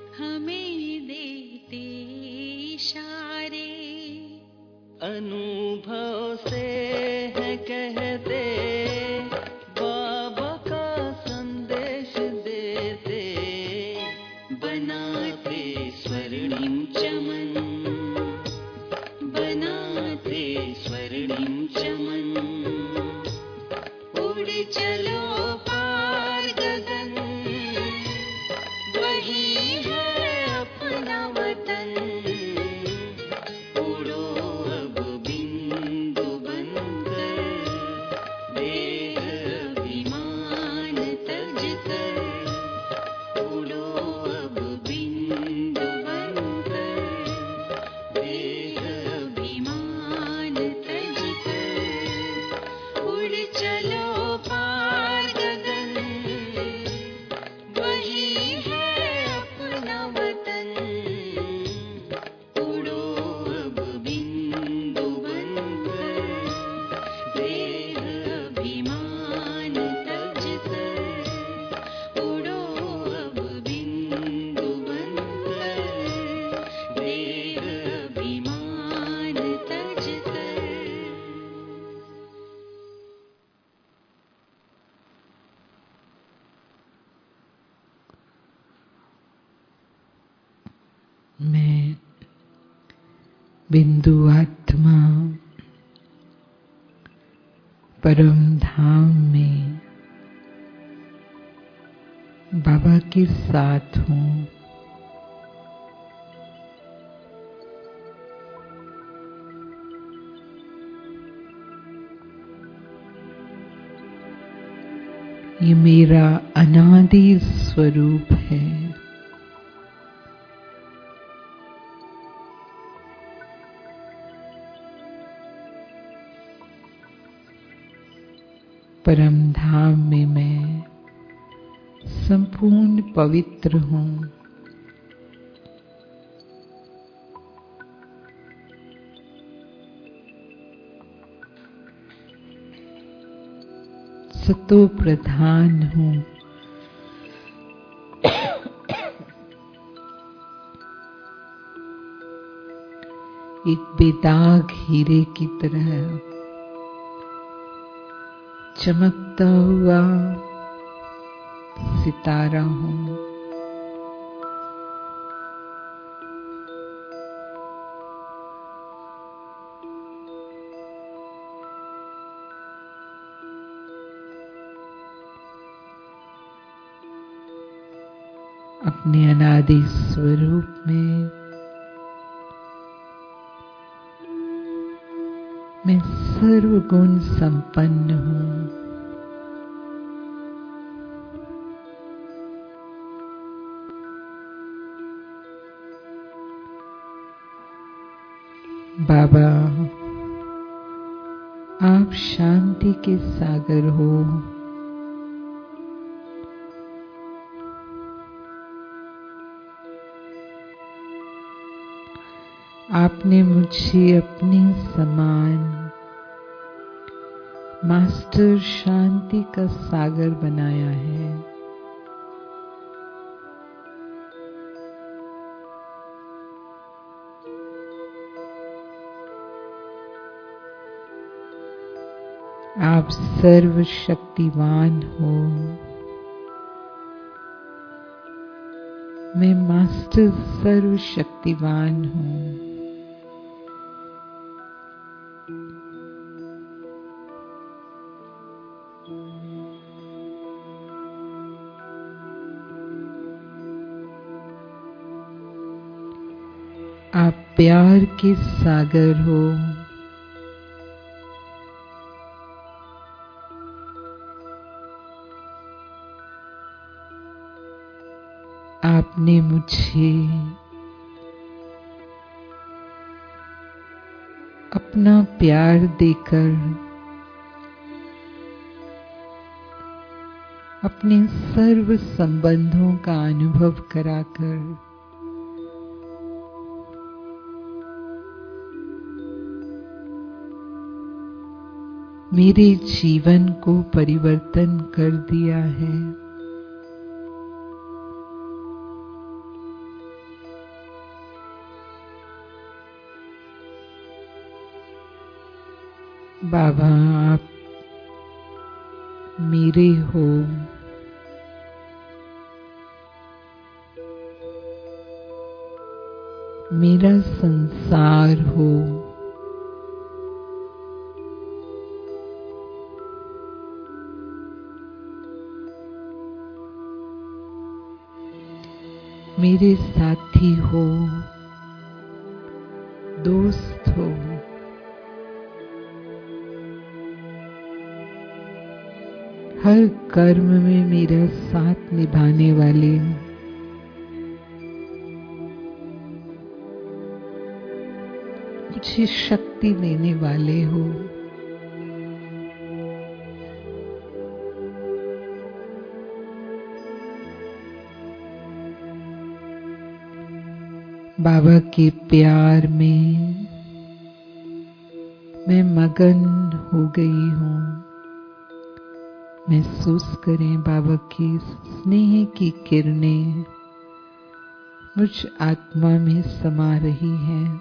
मैं बिंदु आत्मा परम धाम में बाबा के साथ हूँ। ये मेरा अनादि स्वरूप है। परम धाम में मैं संपूर्ण पवित्र हूँ। सतो प्रधान हूँ। एक बेदाग हीरे की तरह चमकता हुआ सितारा हूँ। अपने अनादि स्वरूप में मैं सर्वगुण संपन्न हूँ। बाबा, आप शांति के सागर हो। आपने मुझे अपने समान मास्टर शांति का सागर बनाया है। आप सर्वशक्तिवान हो। मैं मास्टर सर्वशक्तिवान हूँ। आप प्यार के सागर हो। आपने मुझे अपना प्यार देकर अपने सर्व संबंधों का अनुभव कराकर मेरे जीवन को परिवर्तन कर दिया है। बाबा, आप मेरे हो। मेरा संसार हो। मेरे साथी हो, दोस्त हो। हर कर्म में मेरा साथ निभाने वाले, मुझे शक्ति देने वाले हो। बाबा के प्यार में मैं मगन हो गई हूँ। महसूस करें बाबा की स्नेह की किरणें मुझ आत्मा में समा रही हैं।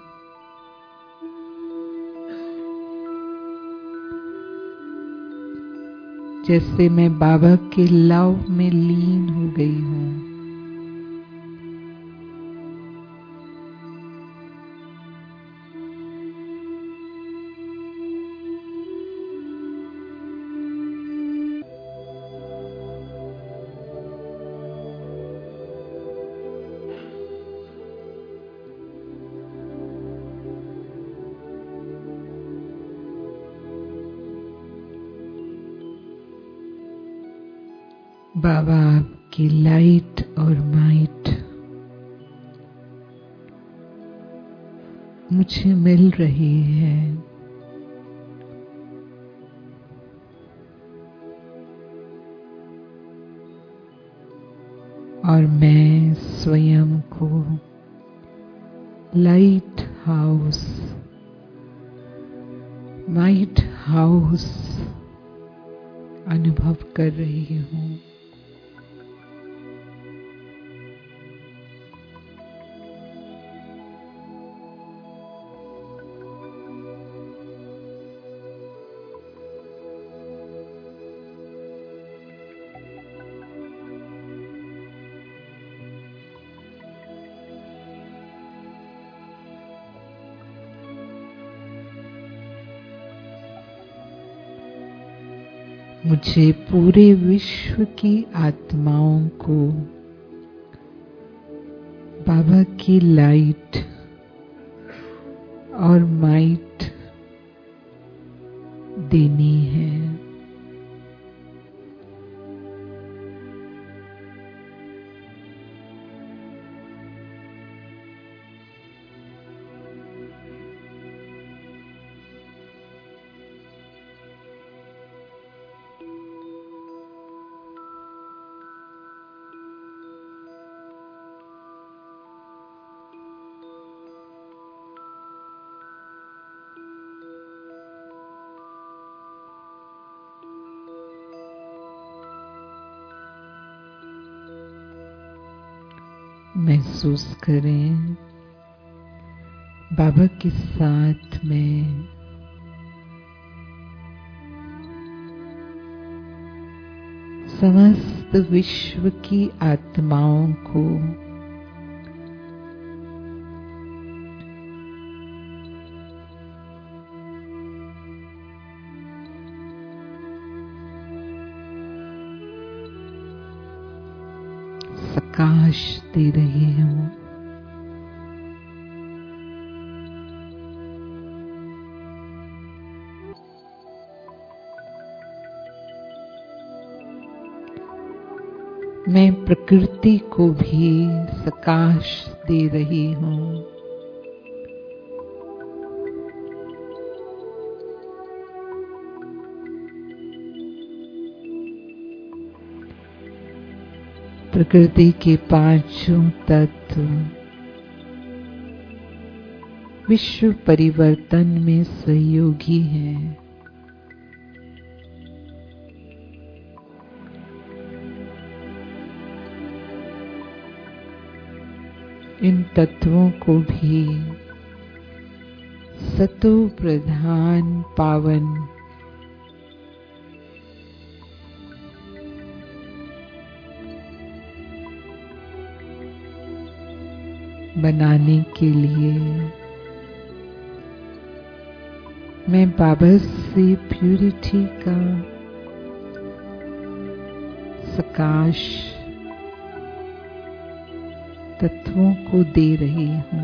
जैसे मैं बाबा के लव में लीन हो गई हूँ। बाबा आपकी लाइट और माइट मुझे मिल रही है। और मैं स्वयं को लाइट हाउस, माइट हाउस अनुभव कर रही हूँ। मुझे पूरे विश्व की आत्माओं को बाबा की लाइट और माइट देनी है। महसूस करें बाबा के साथ में समस्त विश्व की आत्माओं को प्रकाश दे रही हूँ। मैं प्रकृति को भी प्रकाश दे रही हूँ। प्रकृति के पांचों तत्व विश्व परिवर्तन में सहयोगी हैं। इन तत्वों को भी सतो प्रधान पावन बनाने के लिए मैं बाबा से प्यूरिटी का प्रकाश तत्वों को दे रही हूँ।